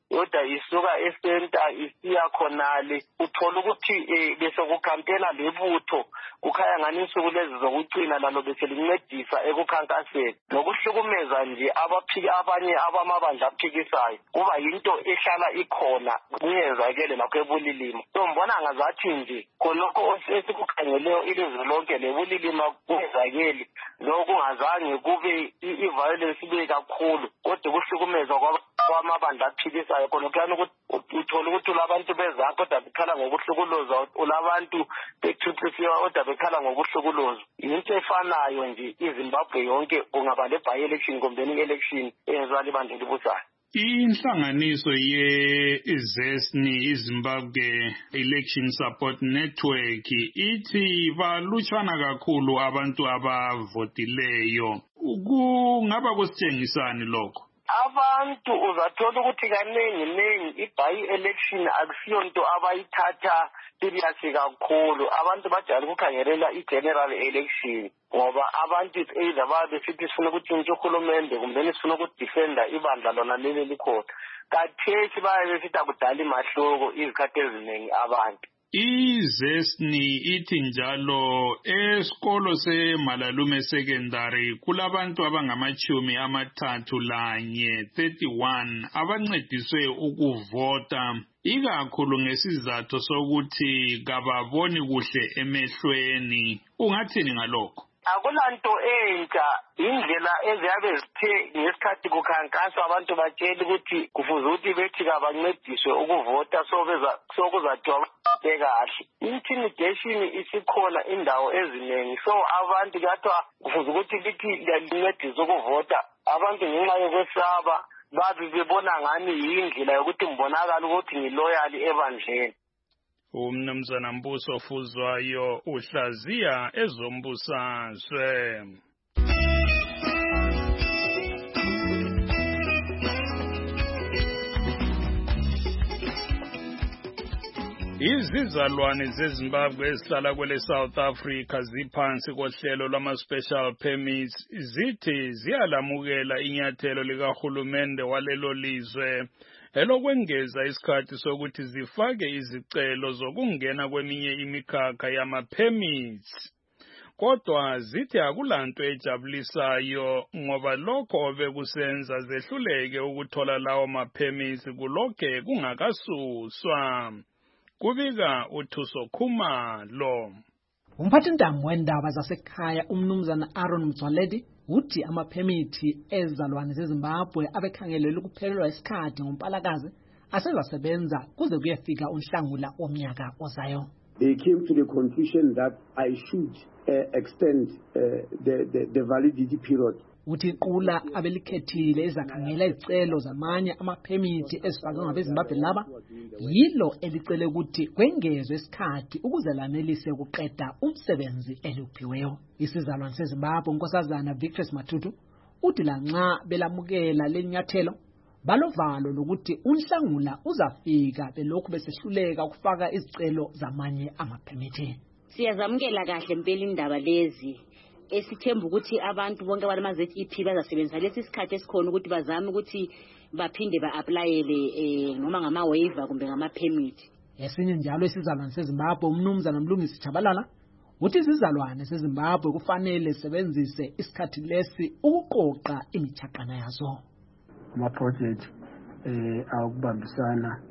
yodwa isuka esenta isiya khonale uthola ukuthi bese kukampena lebutho kukhaya ngani insuku lezi zokucina lalo bese lincedisa ekukhankaseni nokuhlukumeza nje abanye abamabandla aphikisayo kuba yinto ehlala ikhona kuyenzakele lakho ebulilima. So mbona ngazathi nje khonokho esikukhangeleyo ilizwe lonke lebulilima kuyenzakele lokungazange kube i-violence ibe kakhulu kodwa kuhlukumezwa kwamabandla aphikisayo khonokuyani ukuthi uthola ukuthi ulabantu bezakho kodwa bekhala ngokuhlukuluzwa ulabantu bethuthisiwa kodwa bekhala ngokuhlukuluzwa. Into efanayo nje iZimbabwe yonke kungaba le-by-election kumbe i-election eyenziwa libandla elibusayo. Inhlanganiso ye-ZESNI iZimbabwe Election Support Network ithi balutshwana kakhulu abantu abavotileyo. Kungaba kusitshengisani lokho? Abantu uzathola ukuthi kaningi i-by-election akusiyonto abayithatha seriously kakhulu. Abantu bajayele ukukhangelela i-general election ngoba abantu either besithi sifuna ukutshintsha uhulumende kumbe sifuna ukudefenda ibandla lona leli likhona. Kathesi baye besithi akudala imahluko izikhathi eziningi abantu. iZESNI ithi njalo esikolo seMalalume Secondary kulabantu abangama-31 31 abancediswe ukuvota ikakhulu ngesizathu sokuthi kababoni kuhle emehlweni. Ungathini ngalokho? Akulanto entsha indlela eziyabe zithe ngesikhathi kukhankaswa abantu batshela ukuthi kufuze ukuthi bethi kabancediswe ukuvota sokuzathiwa kahle. Intimidation isikhona indawo eziningi so abantu kuyathiwa kufuze ukuthi lithi liyancedisa ukuvota abantu ngenxa yokwesaba babi bebona ngani yindlela yokuthi ngibonakala ukuthi ngiloyali ebandleni. Umnumzana Mbuso Fuzwayo uhlaziya ezombusazwe. Izizalwane zeZimbabwe ezihlala kwele South Africa ziphansi kohlelo lwama-special permits zithi ziyalamukela inyathelo likahulumende walelo lizwe elokwengeza isikhathi sokuthi zifake izicelo zokungena kweminye imikhakha yama-permits. Kodwa zithi akulanto ejabulisayo ngoba lokho bekusenza zehluleke ukuthola lawo ma-permits kulokhe kungakasuswa. Kubika uThuso Khumalo. Umphathintambo wendaba zasekhaya umnumzana Aaron Mzwaledi uthi amaphemithi ezalwane zeZimbabwe abekhangelelwe ukuphelelwa isikhathi ngoMpalakazi asezasebenza kuze kuyefika uNhlangula womnyaka ozayo. They came to the conclusion that I should extend the validity period. Uthi iqula abelikhethile ezakhangela izicelo zamanye amaphemithi ezifakwe ngabeZimbabwe laba yilo elicele ukuthi kwengezwe isikhathi ukuze lanelise ukuqeda umsebenzi eluphiweyo. Isizalwane seZimbabwe unkosazana Victor Matutu uthi lanxa belamukela lenyathelo balovalo lokuthi uNhlangula uzafika belokhu besehluleka ukufaka izicelo zamanye amaphemithi. Siyazamukela kahle impela indaba lezi esithemba ukuthi abantu bonke abama-ZEP bazasebenzisa lesi sikhathi esikhona ukuthi bazame ukuthi baphinde ba-aplayele noma ngama-waiver kumbe ngama-permit. Esinye njalo isizalwane seZimbabwe umnumzana Mlungisi Chabalala uthi izizalwane seZimbabwe kufanele sebenzise isikhathi lesi ukuqoqa imithaqana yazo. Ama-project awukubambisana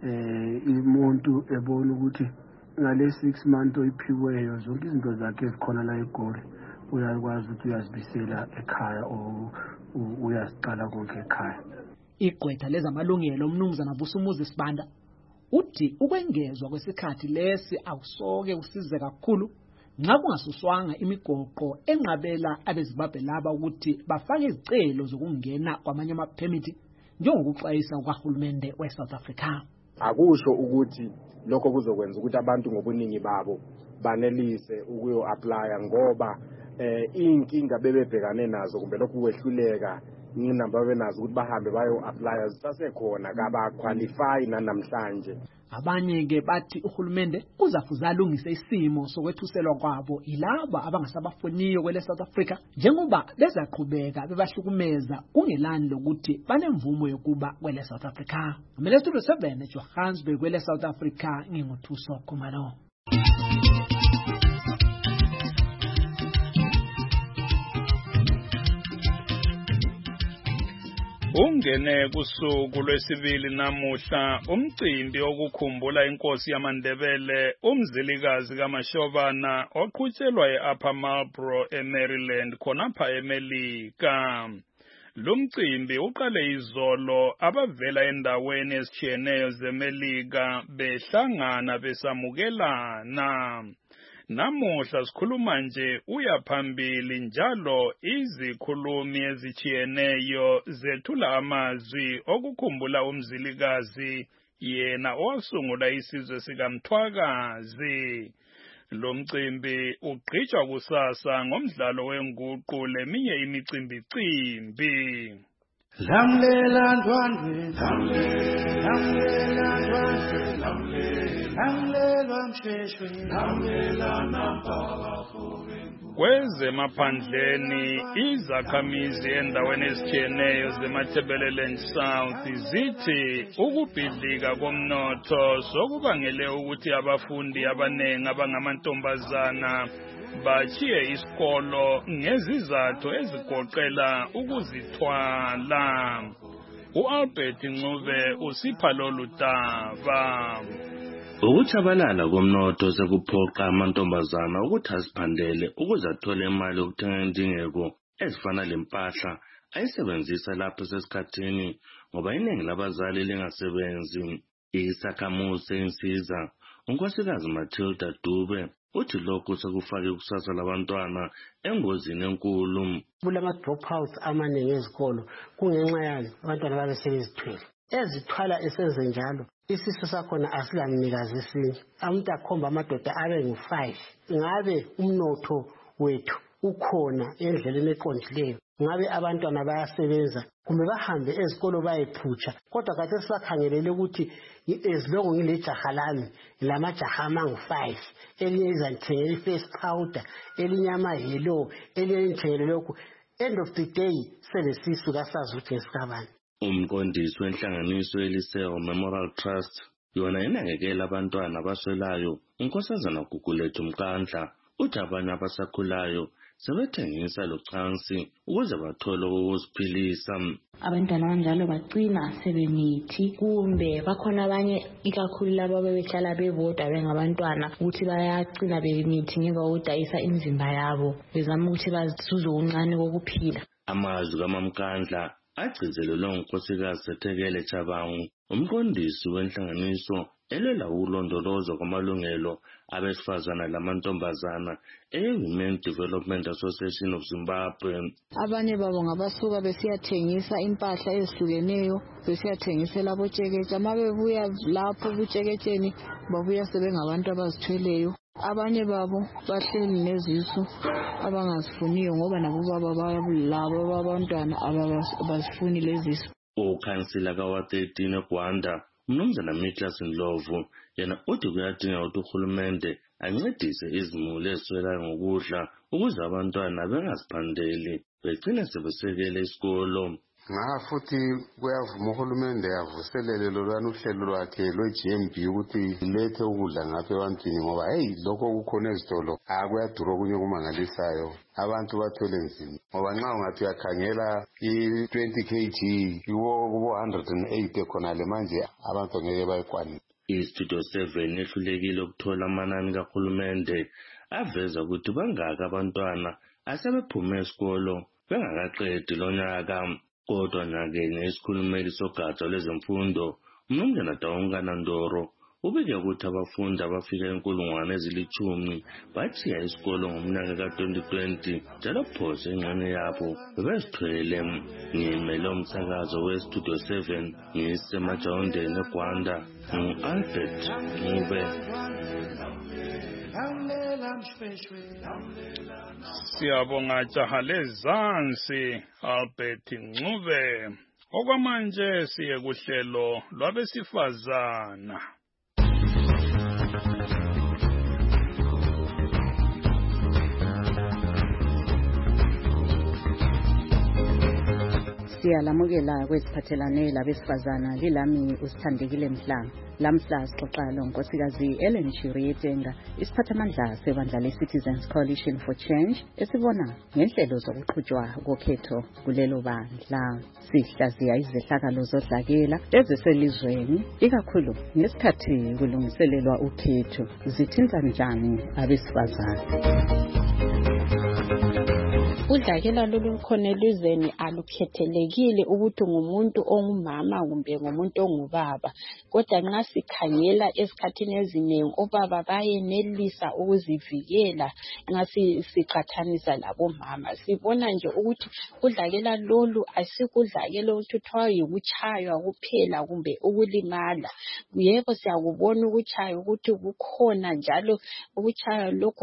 umuntu ebona ukuthi ngale 6 months oyiphiweyo zonke izinto zakhe ezikhona la eGoli uyakwazi ukuthi uyazibisela ekhaya uyaziqala konke ekhaya. Igqwetha lezamalungelo umnumzana Busumuzi Sibanda uthi ukwengezwa kwesikhathi lesi awusoke usize kakhulu nxa kungasuswanga imigoqo enqabela abeZimbabwe laba ukuthi bafake izicelo zokungena kwamanye amaphemithi njengokuxwayisa kuhulumende weSouth Africa. Akusho ukuthi lokho kuzokwenza ukuthi abantu ngobuningi babo banelise ukuyo-applya ngoba inkinga bebebhekane nazo kumbe lokhu kwehluleka inamba benazo ukuthi bahambe bayo-applya zisasekhona kabaqualify nanamhlanje. Abanye ke bathi uhulumende uzafuza alungise isimo sokwethuselwa kwabo ilaba abangasabafuniyo kwele South Africa njengoba bezaqhubeka bebahlukumeza kungelani lokuthi banemvumo yokuba kwele South Africa. Mina Studio 7 eJohannesburg kwele South Africa nginguthuso Khumalo. Ungene kusuku lwesibili namuhla umcimbi okukhumbula inkosi yamaNdebele umzilikazi kaMashobana oqhutshelwa eUpper Marlborough eMaryland khonapha eMelika. Lumcimbi uqale izolo abavela endaweni ezitshiyeneyo zeMelika behlangana besamukelana. Namuhla sikhuluma nje uyaphambili njalo izikhulumi ezitshiyeneyo zethula amazwi okukhumbula umzilikazi yena owasungula isizwe sikaMthwakazi. Lo mcimbi ugqitshwa kusasa ngomdlalo wenguqu leminye imicimbi. Lamlela ndwandwe, lamlela ndwandwe, lamlela msheshwe, lamlela nampakafuwe. Kwezemaphandleni izakhamizi endaweni ezitshiyeneyo zeMatabeleland South zithi ukubhidlika komnotho sokubangele ukuthi abafundi abanengi abangamantombazana bachiye isikolo ngezizathu ezigoqela ukuzithwala. U-Albert Ncube usipha lolu daba. Ukuchabalala komnotho sekuphoqa amantombazana ukuthi aziphandele ukuze athole imali yokuthenga indingeko ezifana lempahla ayisebenzisa lapho sesikhathini ngoba iningi labazali lingasebenzi. Isakhamuzi sensiza unkosikazi Matilda Dube uthi lokhu sekufake ikusasa labantwana engozini enkulu. Kulama dropouts amaningi ezikolo kungenxa yalo abantwana babe sebezithwele. Ezithwala esenze njalo isiso sakhona asilamnikazi esinye. Umuntu akhomba amadoda abe ngu5. Ngabe umnotho wethu ukhona endleleni eqondileyo. Ngabe abantwana bayasebenza kumbe bahambe ezikolo bayephutsha. Kodwa kade sisakhangelele ukuthi ezilongo ngilejaha lami lamajaha amangu5 elinye izanithengela iface powder elinye amahelo elinye ngithengele lokhu. End of the day selesisu kasazi ukuthi ngesikabani. Umqondisi wenhlanganiso Eliseo Memorial Trust yona inakekela abantwana abaswelayo unkosazana Gugulethu Mkandla uthi abanye abasakhulayo sebethengisa locansi ukuze bathole ukuziphilisa. Abantwana abanjalo bagcina sebemithi kumbe bakhona abanye ikakhulu labo bebehlala bebodwa bengabantwana ukuthi bayagcina bemithi ngemva kokudayisa imizimba yabo bezama ukuthi bazuze uncane kokuphila. Amazwi kaMamkandla agcizelelwe ngunkosikazi Sethekele Chabangu umqondisi wenhlanganiso elwela ukulondolozwa kwamalungelo abesifazana lamantombazana Women Development Association of Zimbabwe. Abanye babo ngabasuka besiyathengisa impahla ezihlukeneyo besiyathengisela abotsheketshe mabebuya lapho kubutsheketsheni babuya sebengabantu abazithweleyo. Abanye babo bahleli nezisu abangazifuniyo ngoba nabo baba bayabulabo abantwana abazifuni lezisu. Ukhansila kawa13 eGwanda Mnumzana Miklas Ndlovu yena uthi kuyadinga ukuthi uhulumende ancedise izimuli eziswelayo ngokudla ukuze abantwana bengaziphandeli begcine sebesekele isikolo. Futhi kuyavuma uhulumende yavuselele lolwana uhlelo lwakhe lwe-GMB ukuthi lethe ukudla ngapha ebantwini ngoba lokho kukhona ezitolo kuyadura okunye kumangalisayo abantu bathwele nzima ngoba nxa ungathi uyakhangela i-20 kg kubo 108 khonale manje abantu ngeke bayikwanise. Istudio 7 yehlulekile ukuthola amanani kahulumende aveza ukuthi bangaka abantwana asebephume esikolo bengakaqedi lo nyaka. Kodwa nyakenye isikhulumeli sogatsha lwezemfundo Mnumzana Daungana Ndoro ubike ukuthi abafundi abafika 10,000 bachiya isikolo ngomnyaka ka2020 njalo phose ingxenye yabo bebezithwele. Ngimele umsakazo weStudio 7 ngisemajawundeni eGwanda ngu-Albert Ncube. Siyabonga jaha lezansi Albert Ncube. Okwamanje siye kuhlelo lwabesifazana. Siyalamukela kwesiphathelane labesifazana lilami usithandekile Mhlanga. Lamhla sixoxa lonkosikazi Ellen Shirietenga, isiphathamandla sebandla le-Citizens Coalition for Change, esibona ngenhlelo zokuqhutshwa kokhetho kulelo bandla. Sihlaziya izehlakalo zodlakela eziselizweni, ikakhulu ngesikhathi kulungiselelwa ukhetho, zithinta njani abesifazane. Udlakela lolu khona elizweni alukhethelekile ukuthi ngumuntu ongumama kumbe ngumuntu ongubaba, kodwa nxa sikhangela esikhathini ezinengi obaba bayenelisa ukuzivikela nxa siqathanisa labomama. Sibona nje ukuthi udlakela lolu asikudlakela ukuthi kuthiwa yikuchaywa kuphela kumbe ukulimala. Yebo siyakubona ukuchaywa ukuthi kukhona, njalo ukuchaywa lokhu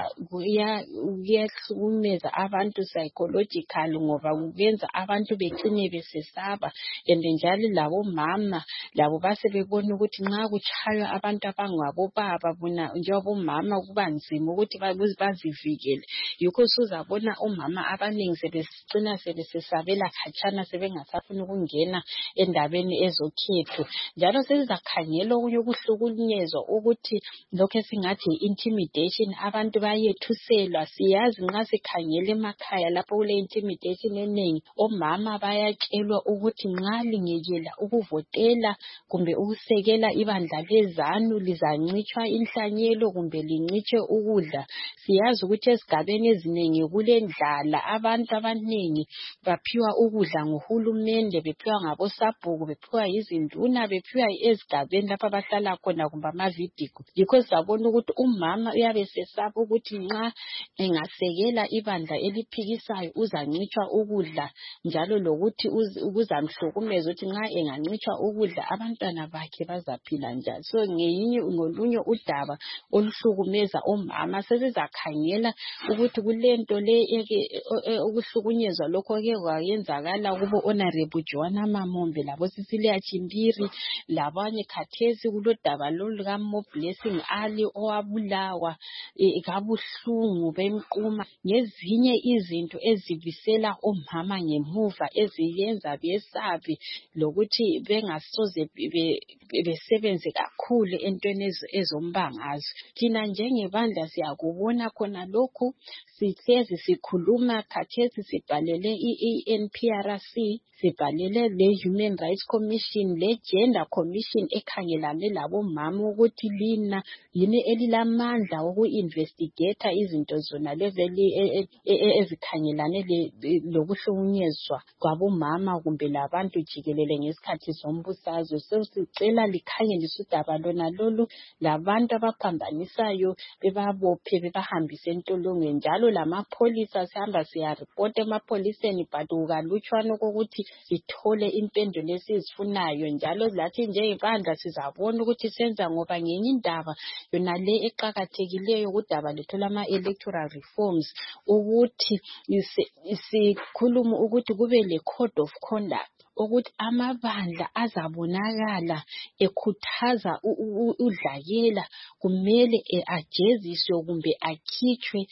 kuyahlukumeza abantu psychological ngoba kuyenza abantu becine besesaba, and njalo labomama labo basebebona ukuthi nxa kuchaywa abantu abangabobaba bona njengabomama kuba nzima ukuthi bazivikele. Yikho uzabona omama abaningi sebesicina sebesesabela khatshana, sebengasafuni ukungena endabeni ezokhetho. Njalo sezizakhangela okunye ukuhlukunyezwa ukuthi lokho esingathi intimidation, abantu bayethuselwa. Siyazi nxa sikhangela emakhaya lapho kule intimidation enengi, omama bayatshelwa ukuthi nxa lingekela ukuvotela kumbe ukusekela ibandla lezanu lizancitshwa inhlanyelo kumbe lincitshwe ukudla. Siyazi ukuthi esigabeni ezinengi kulendlala, abantu abanengi baphiwa ukudla nguhulumende, bephiwa ngabosabhuku, bephiwa izinduna, bephiwa ezigabeni lapha abahlala khona kumbe amavidico. Yikho sabona ukuthi umama uyabe sesaba ukuthi nxa engasekela ibandla eliphikisayo uzancitshwa ukudla, njalo lokuthi kuzamhlukumeza ukuthi nxa engancitshwa ukudla abantwana bakhe bazaphila njani. So ngolunye udaba oluhlukumeza omama, sesizakhangela ukuthi kulento le ukuhlukunyezwa lokho ke kwayenzakala kubo Honorable Joanna Mamombe labo Cecilia Chimbiri labanye khathesi kulodaba loluka Mo Blessing Ali owabulawa kabuhlungu bemquma, ngezinye izinto ezibisela omama ngemuva eziyenza besabe lokuthi bengasoze besebenze kakhulu entweni ezombangazo. Thina njengebandla siyakubona khona lokhu, sihlezi sikhuluma khathesi, sibhalele i-NPRC, sibhalele le-Human Rights Commission, le-Gender Commission ekhangelane labomama ukuthi lina yini elilamandla woku-investigate izinto zona leveli ezikhangelane lokuhlukunyezwa kwabomama kumbe labantu jikelele ngesikhathi zombusazwe. Sicela likhangelise udaba lona lolu, labantu abaphambanisayo bebabophe bebahambise entolongweni. Njalo lamapholisa sihamba siyaripota emapholiseni, but kukalutshwana ukuthi sithole impendulo esizifunayo. Njalo lathi njengebandla sizabona ukuthi senza, ngoba ngenye indaba yona le eqakathekileyo kudaba lethu lama-electoral reforms, ukuthi sikhuluma ukuthi kube le-code of conduct, ukuthi amabandla azabonakala ekhuthaza udlakela kumele ajeziswe kumbe akhitshwe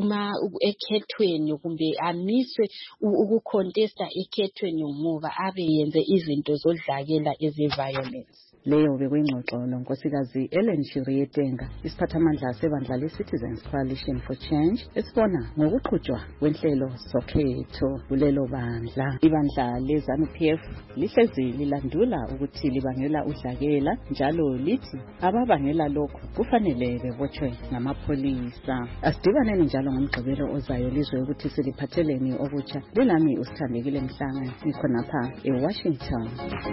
ekhethweni kumbe amiswe ukucontesta ekhethweni ngoba abe yenze izinto zodlakela eze-violence. Leyo bekuyingxoxo nonkosikazi Ellen Shirietenga, isiphathamandla sebandla le-Citizens Coalition for Change, esibona ngokuqhutshwa kwenhlelo zokhetho kulelo bandla. Ibandla le-ZANU-PF lihlezi lilandula ukuthi libangela udlakela, njalo lithi ababangela lokhu kufanele bebotshwe ngamapholisa. Asidibaneni njalo ngomgqibelo ozayo lizwe ukuthi siliphatheleni okutsha. Lelami usithandekile Mhlanga, ngikhonapha eWashington.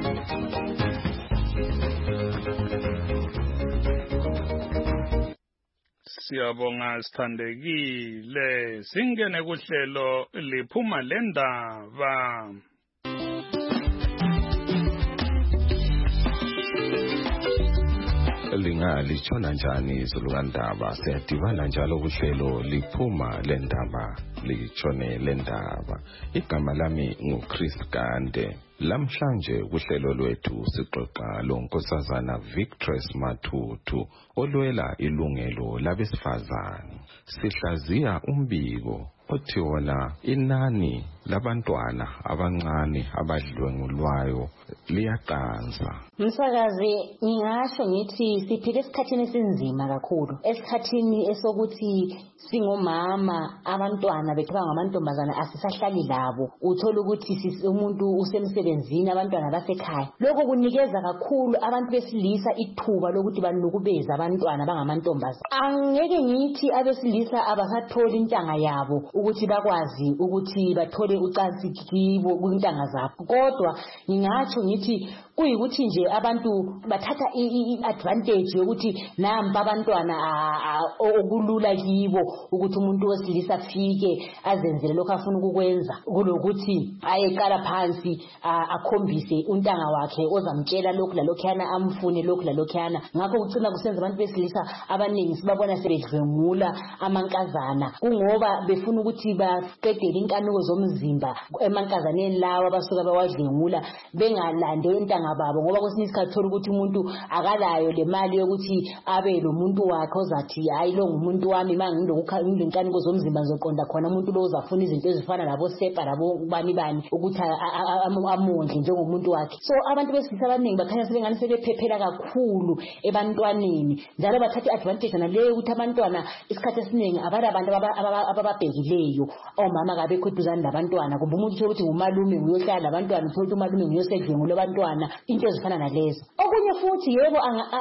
Siyabonga sithandekile, singene kuhlelo liphuma lendaba. Lingalitshona njani izulu kandaba? Siyadibana njalo kuhlelo liphuma lendaba, litshone lendaba. Igama lami nguChris Gande. Lamhlanje kuhlelo lwethu sixoxa lonkosazana Victress Matutu olwela ilungelo labesifazane. Sihlaziya umbiko othi wona inani labantwana abancane abadlwengulwayo liyaqansa. Msakazi, ngingasho ngithi siphile esikhathini esinzima kakhulu, esikhathini esokuthi singomama abantwana bethu bangamantombazana asisahlali labo. Uthola ukuthi umuntu usemsebenzini, abantwana basekhaya. Lokho kunikeza kakhulu abantu besilisa ithuba lokuthi banukubeze abantwana bangamantombazana. Angeke ngithi abesilisa abasatholi intanga yabo ukuthi bakwazi ukuthi bathole ucansi kibo kwintanga zabo. Kodwa ngingatsho ngithi kuyikuthi nje abantu bathatha i-advantage yokuthi namba abantwana okulula kibo ukuthi umuntu wesilisa afike azenzele lokho afuna ukukwenza, kulokuthi ayeqala phansi akhombise untanga wakhe ozamtshela lokhu lalokhuyana, amfune lokhu lalokhuyana. Ngakho kucina kusenza abantu besilisa abaningi sibabona sebedlwengula amankazana, kungoba befuna ukuthi baqedele inkanuko zomzimba emankazaneni lawa abasuka bawadlwengula, bengalande intanga babo, ngoba kwesinye isikhathi thola ukuthi umuntu akalayo le mali yokuthi abe lo muntu wakhe ozathi hayi lo ngumuntu wami, ngilenkanuko zomzimba ngizoqonda khona umuntu lo uzafuna izinto ezifana labo sepa labo bani ukuthi amondle njengomuntu wakhe. So abantu besilisa abaningi bakhanya sebengani sebephephela kakhulu ebantwaneni, njalo bathatha advantage naleyo ukuthi abantwana isikhathi esiningi abantu abababhekileyo, omama kabekho eduzane labantwana, kumbe umuntu ukuthi ngumalume uyohlala labantwana, uthola umalume nguyosedlwengula abantwana, into ezifana nalezo. Okunye futhi yebo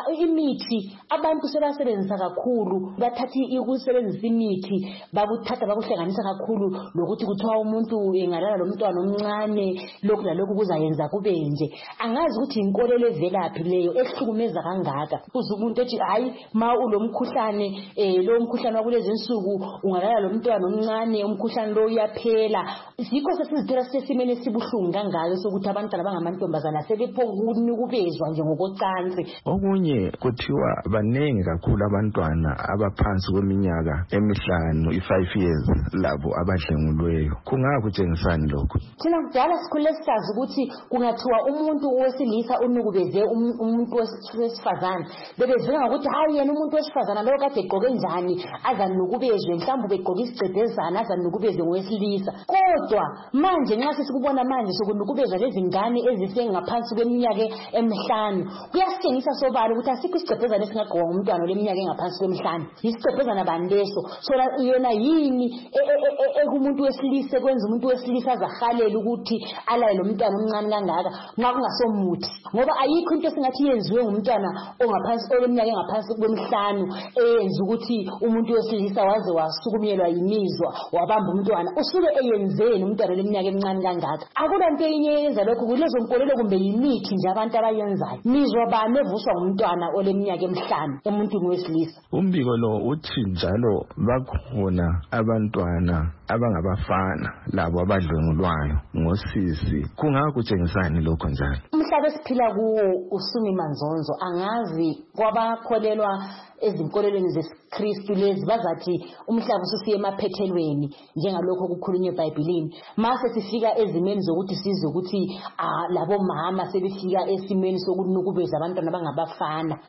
imithi abantu sebasebenzisa kakhulu, bathatha ukusebenzisa imithi bakuthatha bakuhlanganisa kakhulu lokuthi kuthiwa umuntu engalala lo mntwana omncane lokhu lalokhu kuzayenza kube nje. Angazi ukuthi inkolelo evelaphi leyo ehlukumeza kangaka. Uze umuntu ethi hayi ma ulomkhuhlane lo mkhuhlane wakulezi insuku ungalala lo mntwana omncane, umkhuhlane lo uyaphela. Sikho sesizithola sesimene sibuhlungu kangaka sokuthi abantwana bangamantombazana sebephokunukubezwa nje ngokocansi. Okunye kuthiwa baningi kakhulu abantwana abaphansi kweminyaka emihlanu, 5 years, labo abadlwengulweyo. Kungakutshengisani lokho? Thina kudala sikhule sisazi ukuthi kungathiwa umuntu wesilisa unukubeze umuntu wesifazane, bebezwela ngokuthi hayi yena umuntu wesifazane lo kade egqoke njani azanukubezwe, mhlawumbe begqoke isicedezana azanukubezwe ngowesilisa. Kodwa manje nxa sesikubona manje sokunukubezwa lezi ngane ezisengaphansi kweminyaka emihlanu, kuyasitshengisa sobala ukuthi asikho isicedezana esingagqokwa ngumntwana oleminyaka engaphansi kwemihlanu. Isicedezana bani leso? Sola yona yini ekumuntu wesilisa kwenza umuntu wesilisa azahalela ukuthi alaye lo mntwana omncane kangaka nxa kungasomuthi? Ngoba ayikho into esingathi yenziwe ngumntwana ongaphansi oleminyaka engaphansi kwemihlanu eyenza ukuthi umuntu wesilisa waze wasukumyelwa yimizwa wabamba umntwana. Usuke eyenzeni umntwana oleminyaka emincane kangaka? Akulanto enye yenza lokho, kulezo nkolelo kumbe yimithi nje abantu abayenzayo. Mizwa bani evuswa ngumntwana oleminyaka emihlanu emuntwini wesilisa? Umbiko lo uthi njalo bakhona abantwana abangabafana labo abadlwengulwayo ngosisi. Kungakutshengisani lokho njalo? Umhlaba esiphila kuwo usumi manzonzo, angazi kwabakholelwa ezinkolelweni zeKristu lezi bazathi umhlaba ususiye emaphethelweni njengalokho kukhulunywe eBhayibhelini. Mase sifika ezimeni zokuthi sizwe ukuthi labo mama sebefika esimeni sokunukubeza abantwana bangabafana.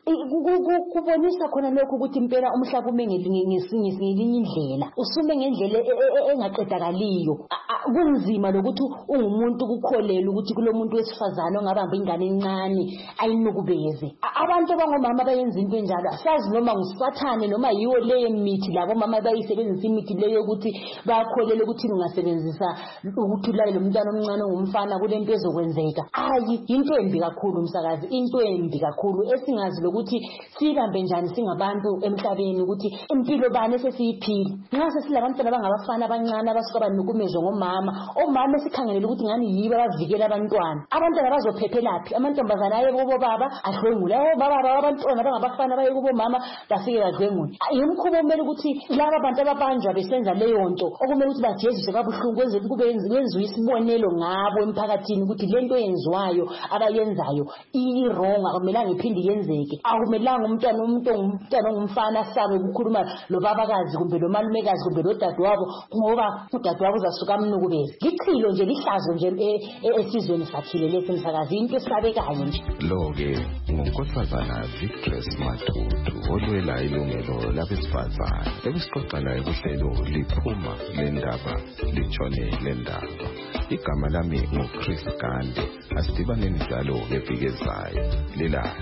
Kubonisa khona lokho ukuthi impela umhlaba ume ngelinye indlela, usume ngendlela engaqedakaliyo. Kunzima lokuthi ungumuntu ukukholela ukuthi kulomuntu wesifazane ongabamba ingane encane ayinukubeze. Abantu abangomama bayenza into enjalo, asazi noma ngusathane noma yiwo leyo mithi labo mama bayisebenzisa imithi leyo ukuthi bakholele ukuthi ungasebenzisa ukuthi ulale lo mntwana omncane ngumfana kulento ezokwenzeka. Hayi, into embi kakhulu msakazi, into embi kakhulu esingazi lokuthi sihambe njani singabantu emhlabeni, ukuthi impilo bani sesiyiphila. Nxa sesilabantwana abangabafana abancane abasuka banukumezwe ngomama, omama esikhangelele ukuthi ngani yibo abavikela abantwana. Abantwana bazophephelaphi? Amantombazana aye kubo baba adlwengule, baba abantwana bangabafana baye kubo mama bafike badlwengule. Yimkhubo kumele ukuthi laba abantu ababanjwa besenza leyo nto okumele ukuthi bajeziswe kabuhlungu, kwenzele kube yenziwe isibonelo ngabo emphakathini ukuthi lento yenziwayo abayenzayo i-wrong, akumelanga iphinde yenzeke. Akumelanga umntwana ongumfana asabe ukukhuluma lo babakazi kumbe lo malumekazi kumbe lo dadewabo, ngoba udadewabo uzasuka amnukubeze. Lichilo nje, lihlazo nje esizweni sakhile lesi msakazi, into esabekayo nje. Lo-ke ngunkosazana Victress Matutu. olwela ilungelo labesifazane. Ekusixoxa naye kuhlelo liphuma lendaba litshone lendaba. Igama lami nguChris Gandhi. Asidibaneni njalo ngeviki ezayo. Lilala.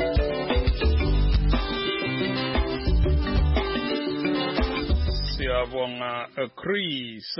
Siyabonga Chris.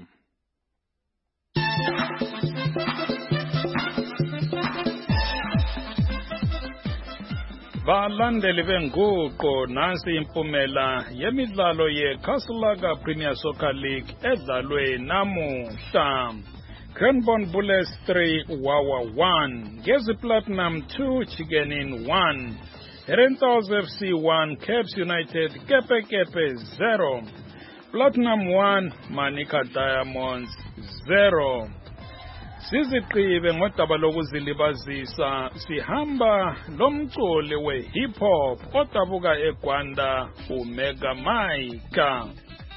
Balandeli benguqo nansi impumela yemidlalo yeCastle Premier Soccer League edlalwe namuhla. Cranbourne Bullets 3 Wawa 1, Gezi Platinum 2 Chigenin 1, Herentals FC 1 Caps United Kepe 0, Platinum 1 Manika Diamonds 0. Siziqibe ngodaba lokuzilibazisa sihamba lomculi we-hip hop odabuka eGwanda uMega Mike.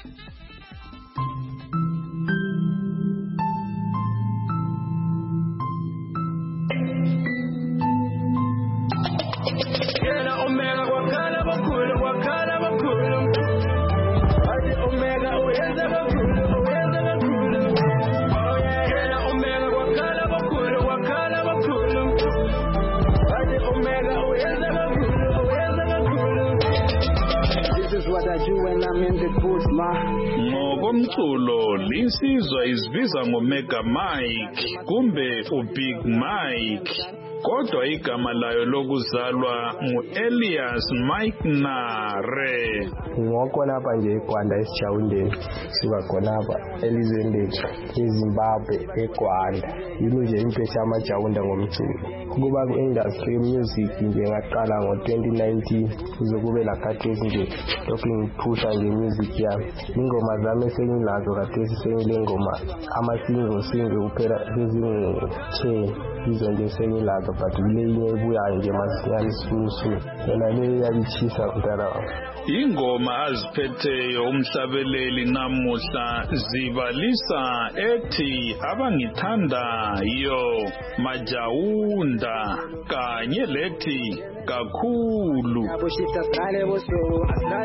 Ngokomculo linsizwa izibiza ngoMega Mike kumbe uBig Mike, kodwa igama layo lokuzalwa nguElias Mike Nare. Ngokhona lapha nje eGwanda eSijawundeni, siba khona lapha elizweni lethu eZimbabwe eGwanda. Yini nje impetha amajawunda ngomculo. Kuba ku-industry music nje ngaqala ngo-2019 kuzokube lakhathesi nje lokhu ngiphusha nje music yami. Ingoma zami esengilazo khathesi sengile ngoma amasingle kuphela ezingu-10 izo nje sengilazo, but kule inye ebuyayo nje masinyane sifunusu yona le yabichisa mntana wami. Ingoma aziphetheyo umhlabeleli namuhla zibalisa ethi abangithandayo majawunda kanye lethi kakhulu. Abushita sale busuku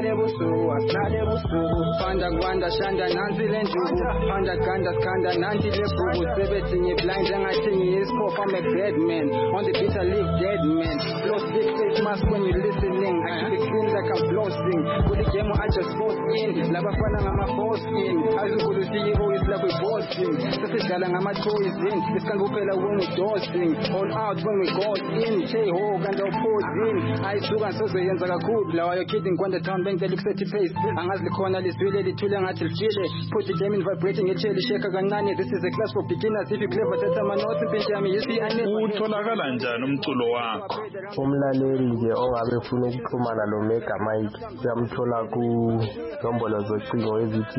panda gwanda shanda nansi lenjuku panda ganda skanda nanti lebuku sebethi ngiblind engathi ngiyiscope. I'm a dead man on the beat I live dead man. Flow 6 mask when you listening. I keep it clean like I'm flossing. With the game I just force in. Labafana ngama boss in. Azukulu CEO is like we bossing. Sesidlala ngama toys in. Isikangupela when we dosing. All out when we go in. Hey ho ganda pose in. Ayisuka nsozoyenza kakhulu. Lawa yo kidding kwanda town bank the liquidity face. Angazi likhona liswile lithule ngathi lifile. Put the game in vibrating etsheli sheka kancane. This is a class for beginners. If you clever tata manothi pinch yami utholakala njani umculo wakho? Umlaleli nje ongabe ufuna ukuxhumana lo Mega Mike uyamthola ku nombolo zocingo ezithi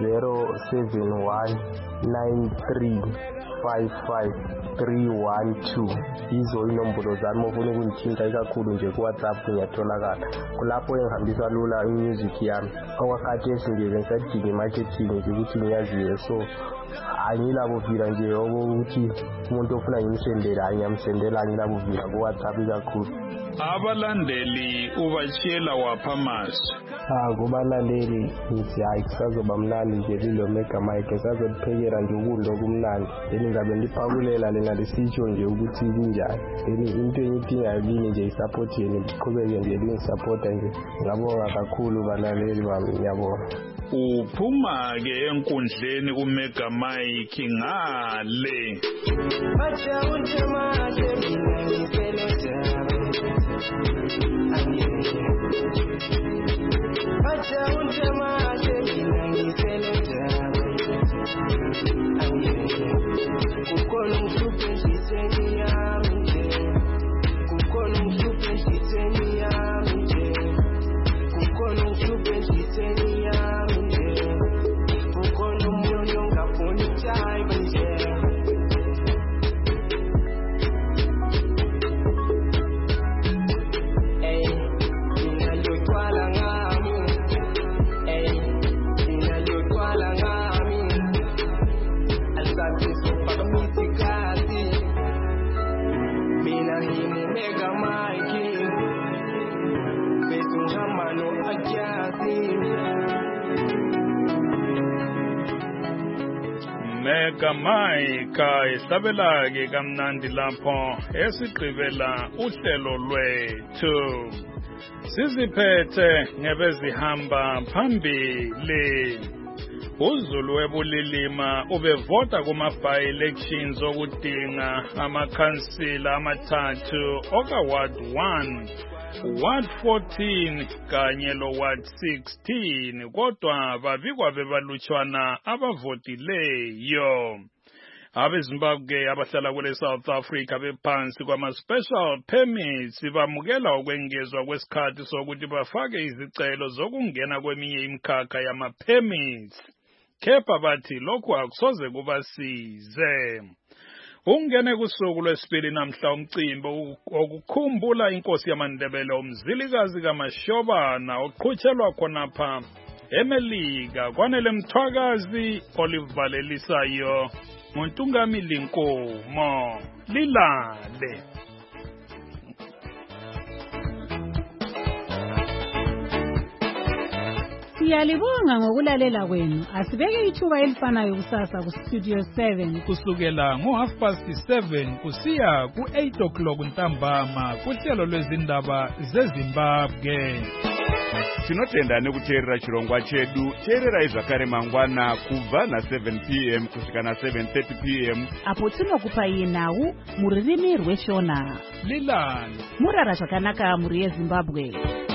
0719355312. Izo inombolo zami ofuna ukungithinta ikakhulu nje ku WhatsApp ngiyatholakala. Kulapho engihambisa lula imusic yami. Okwakhathesi nje ngisadinga marketing nje ukuthi ngiyaziwe, so angilabuvila nje ukuthi umuntu ofuna ngimsendela ngiyamsendela, angilabuvila ku WhatsApp kakhulu. Abalandeli ubashiyela wapha amasu? Kubalandeli ngithi hayi kusazoba mnandi nje lilo Mega Mike, sazophekela nje ukudla okumnandi, then ngabe ndiphakulela lena lisitsho nje ukuthi kunjani. Then into engidingayo kini nje isupport yenu, ndiqhubeke nje lingisupporta nje. Ngiyabonga kakhulu balaleli bami, ngiyabonga. Uphuma ke enkundleni uMega Mike ngale. Hey, Mega Mike ehlabela ke kamnandi lapho esigqibela uhlelo lwethu. Siziphethe ngebezihamba phambili. uZulu webulilima ubevota kuma-by-elections okudinga amakhansila amathathu oka-Ward 1, Ward 14 kanye lo-Ward 16, kodwa babikwa bebalutshwana abavotileyo. AbeZimbabwe abahlala kule South Africa bephansi kwama-special permits bamukela ukwengezwa kwesikhathi sokuthi bafake izicelo zokungena kweminye imikhakha yama-permits. Kepha bathi lokhu akusoze kubasize. Ungene kusuku lwesibili namhla umcimbi okukhumbula inkosi yamaNdebele umzilikazi kaMashobana oqhutshelwa khonapha eMelika kwanele Mthwakazi olivalelisayo nguNtungamili Nkomo. Lilale. Siyalibonga ngokulalela kwenu. Asibeke ithuba elifanayo kusasa ku Studio 7 kusukela ngo7:30 kusiya ku8 o'clock ntambama kuhlelo lwezindaba zeZimbabwe. Tinotenda nekuteerera chirongwa chedu. Teererai zvakare mangwana kubva na7 p.m. kusvika na7:30 p.m. apo tinokupa iye nhau muririmi rweShona. Lilani murara zvakanaka muri yeZimbabwe.